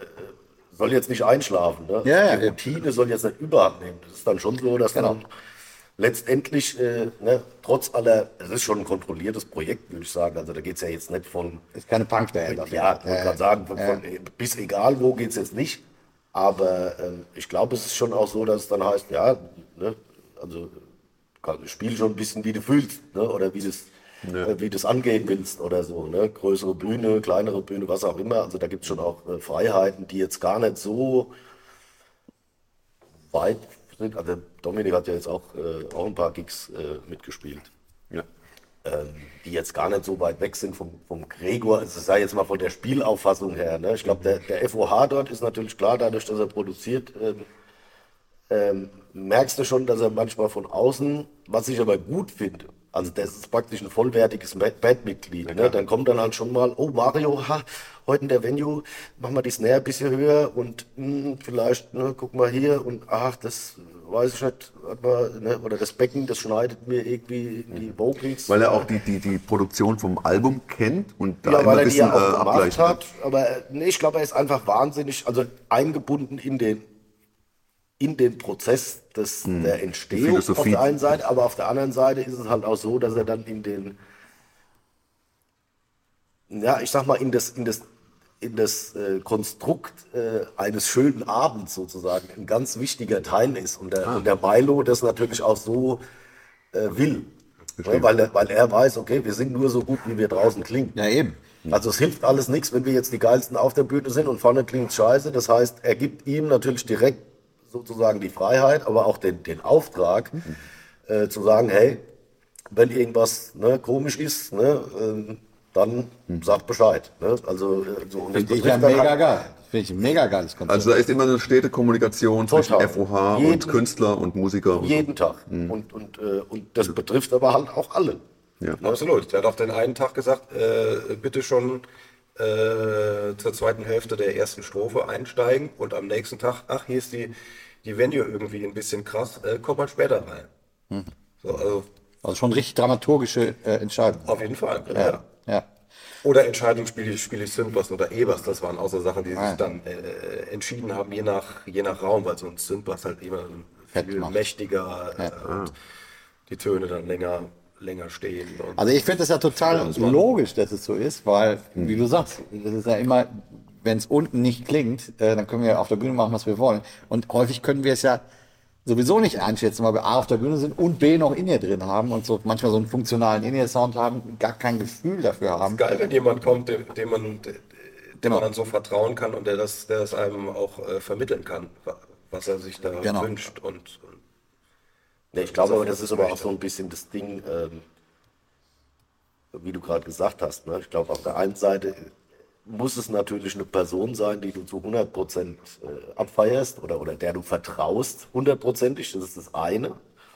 äh, soll jetzt nicht einschlafen. Ne? Ja, ja, Die ja. Routine soll jetzt nicht überhand nehmen. Das ist dann schon so, dass Genau. man letztendlich, äh, ne, trotz aller, es ist schon ein kontrolliertes Projekt, würde ich sagen. Also da geht es ja jetzt nicht von, Ist keine Punk-Band. ja, ich wollte gerade sagen, von, von, bis egal wo geht es jetzt nicht. Aber ähm, ich glaube, es ist schon auch so, dass es dann heißt, ja, ne, also kann- spiel schon ein bisschen, wie du fühlst, ne, oder wie das, äh, wie du es angehen willst oder so. Ne? Größere Bühne, kleinere Bühne, was auch immer. Also da gibt es schon auch äh, Freiheiten, die jetzt gar nicht so weit sind. Also Dominik hat ja jetzt auch, äh, auch ein paar Gigs äh, mitgespielt. Ja. Ähm, die jetzt gar nicht so weit weg sind vom, vom Gregor. Also sei jetzt mal von der Spielauffassung her. Ne? Ich glaube, der, der F O H dort ist natürlich klar, dadurch, dass er produziert, ähm, ähm, merkst du schon, dass er manchmal von außen, was ich aber gut finde, also das ist praktisch ein vollwertiges Band- Bandmitglied. Ne? Dann kommt dann halt schon mal, oh Mario, ha, heute in der Venue, machen wir die Snare ein bisschen höher und mh, vielleicht, ne, guck mal hier und ach, das weiß ich nicht, hat man, ne, oder das Becken, das schneidet mir irgendwie in die Vocals. Weil er auch die, die, die Produktion vom Album kennt und da ja, immer weil ein er die bisschen ja auch äh, gemacht abgleicht. hat. Aber nee, ich glaube, er ist einfach wahnsinnig, also eingebunden in den, in den Prozess des, der Entstehung auf Philosophie. der einen Seite, aber auf der anderen Seite ist es halt auch so, dass er dann in den, ja, ich sag mal, in das, in das, in das äh, Konstrukt äh, eines schönen Abends sozusagen ein ganz wichtiger Teil ist. Und der, und der Milo das natürlich auch so äh, will. Ja, weil, er, weil er weiß, okay, wir sind nur so gut, wie wir draußen klingen. Ja, eben. Also es hilft alles nichts, wenn wir jetzt die geilsten auf der Bühne sind und vorne klingt scheiße. Das heißt, er gibt ihm natürlich direkt sozusagen die Freiheit, aber auch den, den Auftrag, mhm. äh, zu sagen, hey, wenn irgendwas ne, komisch ist, ne, ähm, dann mhm. sagt Bescheid. Ne? Also, äh, so, und das Finde ich betrifft ja dann mega halt- geil. Finde ich ein mega geiles Konzept. Also da ist immer eine stete Kommunikation zwischen Total. F O H Jeden- und Künstler und Musiker. Und jeden Tag. Und, und, äh, und das betrifft aber halt auch alle. Ja. Absolut. Der hat auch den einen Tag gesagt, äh, bitte schon äh, zur zweiten Hälfte der ersten Strophe einsteigen und am nächsten Tag, ach, hier ist die, die Venue irgendwie ein bisschen krass, äh, komm mal später rein. So, also Also schon richtig dramaturgische äh, Entscheidung. auf jeden Fall. Ja. Ja. Ja. Oder Entscheidung, spiele ich, spiele ich Synthbass oder E-Bass, das waren auch so Sachen, die sich Ah. dann äh, entschieden haben, je nach, je nach Raum, weil so ein Synthbass halt immer Fett viel macht. mächtiger äh, und die Töne dann länger, länger stehen. Und Also ich finde das ja total logisch, dass es so ist, weil, wie du sagst, das ist ja immer, wenn es unten nicht klingt, äh, dann können wir auf der Bühne machen, was wir wollen. Und häufig können wir es ja sowieso nicht einschätzen, weil wir A auf der Bühne sind und B noch In-Ear drin haben und so manchmal so einen funktionalen In-Ear-Sound haben, gar kein Gefühl dafür haben. geil, wenn jemand kommt, dem, dem man, dem Genau. man dann so vertrauen kann und der das, der das einem auch äh, vermitteln kann, wa- was er sich da Genau. wünscht. Und, und Nee, ich glaube aber, das ist aber auch so ein bisschen das Ding, ähm, wie du gerade gesagt hast. Ne? Ich glaube, auf der einen Seite muss es natürlich eine Person sein, die du zu hundert Prozent äh, abfeierst oder, oder der du vertraust, hundertprozentig. Das ist das eine.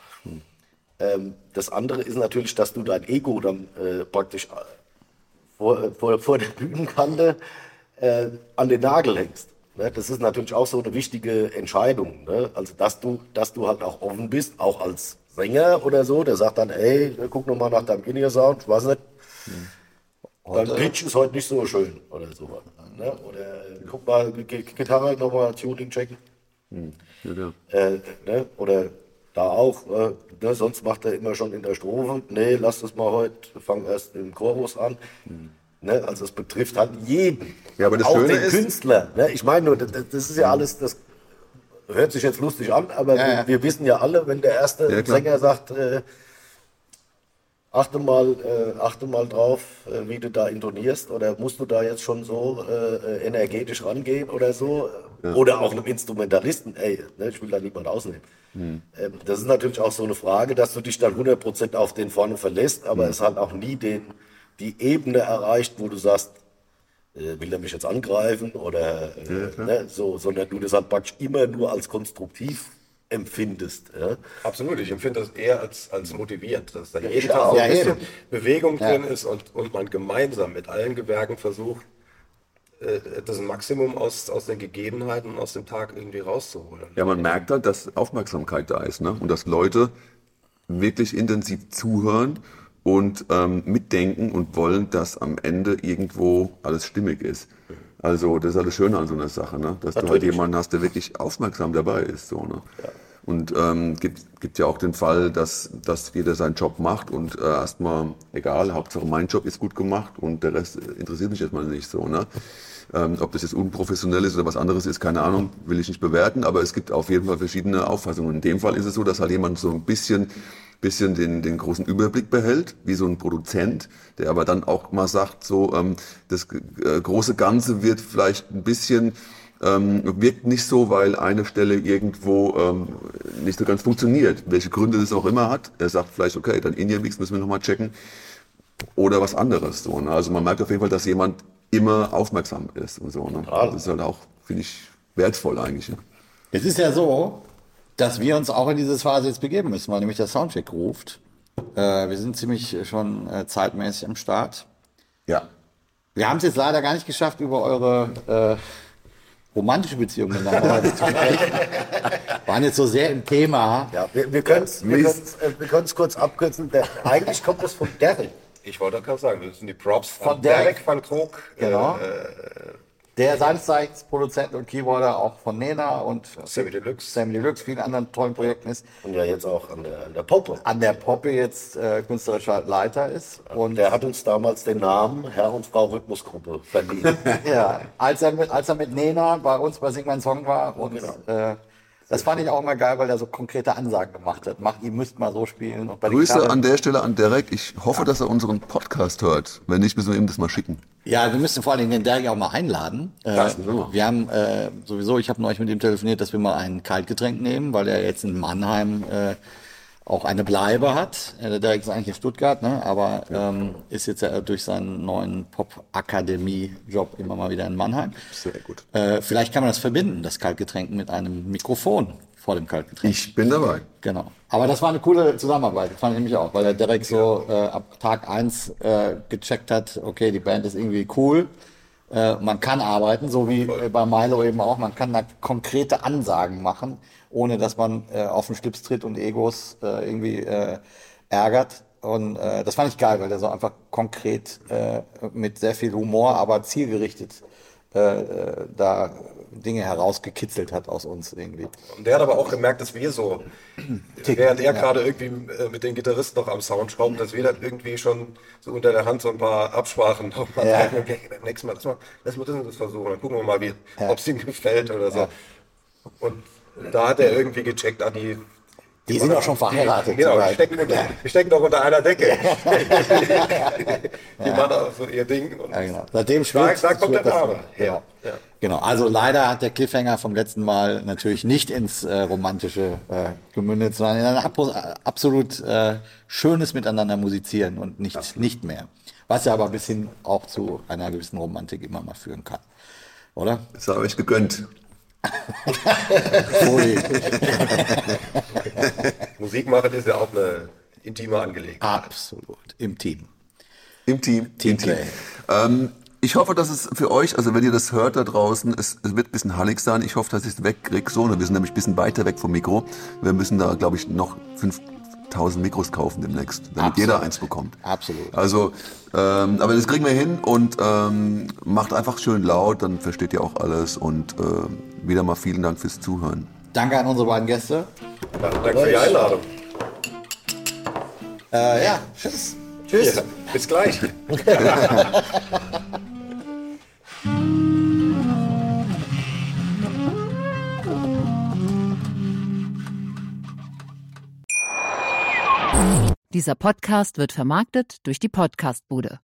Ähm, das andere ist natürlich, dass du dein Ego dann äh, praktisch äh, vor, äh, vor, vor der Bühnenkante äh, an den Nagel hängst. Ne? Das ist natürlich auch so eine wichtige Entscheidung. Ne? Also, dass du, dass du halt auch offen bist, auch als Sänger oder so, der sagt dann, ey, guck noch mal nach deinem In-Ear-Sound, ich weiß nicht, dein Pitch ist heute nicht so schön oder so. Ne? Oder äh, guck mal, G- Gitarre nochmal Tuning checken. Ja, ja. Äh, ne? Oder da auch, äh, ne? Sonst macht er immer schon in der Strophe. Nee, lass das mal heute, fang erst im Chorus an. Ne? Also es betrifft halt jeden. Ja, aber das auch Schöne den ist- Künstler. Ne? Ich meine nur, das, das ist ja alles, das hört sich jetzt lustig an, aber Ja, wir, ja. wir wissen ja alle, wenn der erste Ja, klar. Sänger sagt, äh, achte mal, äh, achte mal drauf, äh, wie du da intonierst, oder musst du da jetzt schon so äh, energetisch rangehen oder so, oder auch einem Instrumentalisten, ey, ne, ich will da niemand ausnehmen. Ähm, das ist natürlich auch so eine Frage, dass du dich dann hundert Prozent auf den vorne verlässt, aber es halt auch nie den, die Ebene erreicht, wo du sagst, äh, will er mich jetzt angreifen oder äh, ne, so, sondern du das halt praktisch immer nur als konstruktiv empfindest. Ja? absolut, ich empfinde das eher als, als motivierend, dass da jeden ich Tag auch. so Ja, ein bisschen eben. Bewegung Ja. drin ist und, und man gemeinsam mit allen Gewerken versucht, äh, das Maximum aus, aus den Gegebenheiten aus dem Tag irgendwie rauszuholen. Ja, man merkt halt, dass Aufmerksamkeit da ist, ne? Und dass Leute wirklich intensiv zuhören und ähm, mitdenken und wollen, dass am Ende irgendwo alles stimmig ist. Also das ist alles Schöne an so einer Sache, ne? Dass du halt Natürlich. jemanden hast, der wirklich aufmerksam dabei ist. So, ne? Und ähm, gibt, gibt ja auch den Fall, dass, dass jeder seinen Job macht und äh, erstmal, egal, Hauptsache mein Job ist gut gemacht und der Rest interessiert mich erstmal nicht so. Ne? Ähm, ob das jetzt unprofessionell ist oder was anderes ist, keine Ahnung, will ich nicht bewerten, aber es gibt auf jeden Fall verschiedene Auffassungen. In dem Fall ist es so, dass halt jemand so ein bisschen, bisschen den, den großen Überblick behält, wie so ein Produzent, der aber dann auch mal sagt, so ähm, das äh, große Ganze wird vielleicht ein bisschen ähm, wirkt nicht so, weil eine Stelle irgendwo ähm, nicht so ganz funktioniert. Welche Gründe das auch immer hat. Er sagt vielleicht, okay, dann In-Ear-Mix müssen wir nochmal checken. Oder was anderes. So, ne? Also man merkt auf jeden Fall, dass jemand immer aufmerksam ist und so. Ne? Das ist halt auch, finde ich, wertvoll eigentlich. Ne? Es ist ja so, dass wir uns auch in diese Phase jetzt begeben müssen, weil nämlich der Soundcheck ruft. Äh, wir sind ziemlich schon äh, zeitmäßig am Start. Ja. Wir haben es jetzt leider gar nicht geschafft, über eure äh, romantische Beziehung miteinander zu sprechen. waren jetzt so sehr im Thema. Ja, wir, wir können es wir Mist. können's, äh, wir können's kurz abkürzen. Der, eigentlich kommt das von Derek. Ich wollte gerade sagen, das sind die Props Von von Derek. Derek van Krog. Genau. Äh, Der seinerseits Produzent und Keyboarder auch von Nena und Sammy Deluxe. Sammy Deluxe, vielen anderen tollen Projekten ist. Und ja jetzt auch an der, an der Poppe. An der Poppe jetzt äh, künstlerischer Leiter ist. Und Der hat uns damals den Namen Herr und Frau Rhythmusgruppe verliehen. ja, als er mit, als er mit Nena bei uns bei Sing Mein Song war. Und äh, das fand ich auch immer geil, weil er so konkrete Ansagen gemacht hat. Macht, ihr müsst mal so spielen. Und bei den Grüße Gitarren- an der Stelle an Derek. Ich hoffe, dass er unseren Podcast hört. Wenn nicht, müssen wir ihm das mal schicken. Ja, wir müssen vor allen Dingen den Derek auch mal einladen. Äh, wir haben äh, sowieso, ich habe neulich mit ihm telefoniert, dass wir mal ein Kaltgetränk nehmen, weil er jetzt in Mannheim äh, auch eine Bleibe hat. Äh, der Derek ist eigentlich in Stuttgart, ne? aber ähm, ist jetzt ja durch seinen neuen Pop-Akademie-Job immer mal wieder in Mannheim. Sehr gut. Äh, vielleicht kann man das verbinden, das Kaltgetränk mit einem Mikrofon vor dem Kaltgetränk. Ich bin dabei. Genau. Aber das war eine coole Zusammenarbeit, fand ich nämlich auch, weil der Derek so äh, ab Tag eins äh, gecheckt hat, okay, die Band ist irgendwie cool, äh, man kann arbeiten, so wie äh, bei Milo eben auch, man kann da konkrete Ansagen machen, ohne dass man äh, auf den Schlips tritt und Egos äh, irgendwie äh, ärgert. Und äh, das fand ich geil, weil der so einfach konkret äh, mit sehr viel Humor, aber zielgerichtet äh, äh, da Dinge herausgekitzelt hat aus uns irgendwie. Und der hat aber auch gemerkt, dass wir so, während er gerade irgendwie äh, mit den Gitarristen noch am Sound schraubt, dass wir dann irgendwie schon so unter der Hand so ein paar Absprachen noch mal Ja. sagen, okay, beim nächsten Mal, lass mal, lass mal das und das versuchen, dann gucken wir mal, wie, ob es ihm gefällt oder so. Ja. Und da hat er irgendwie gecheckt, ah, die, Die sind auch schon verheiratet. Genau, die soweit. stecken, unter, die stecken doch unter einer Decke. Die machen auch so ihr Ding. Und Ja, genau. Seitdem da, schwirrt, da kommt der schwirrt das Name so. her. Ja. Genau. Also leider hat der Cliffhanger vom letzten Mal natürlich nicht ins äh, Romantische äh, gemündet, sondern in ein abro- äh, absolut äh, schönes Miteinander musizieren und nicht, nicht mehr. Was ja aber ein bisschen auch zu einer gewissen Romantik immer mal führen kann. Oder? Das habe ich gegönnt. Ui. Musik machen ist ja auch eine intime Angelegenheit. Absolut. Im Team. Im Team. Im Teamplay. Team. Ähm, ich hoffe, dass es für euch, also wenn ihr das hört da draußen, es, es wird ein bisschen hallig sein. Ich hoffe, dass ich es wegkriege. So, wir sind nämlich ein bisschen weiter weg vom Mikro. Wir müssen da, glaube ich, noch fünftausend Mikros kaufen demnächst, damit Absolut. jeder eins bekommt. Absolut. Also, ähm, aber das kriegen wir hin und ähm, macht einfach schön laut, dann versteht ihr auch alles. Und ähm, wieder mal vielen Dank fürs Zuhören. Danke an unsere beiden Gäste. Ja, danke für die Einladung. Äh, ja, tschüss. Tschüss. Ja, bis gleich. Dieser Podcast wird vermarktet durch die Podcastbude.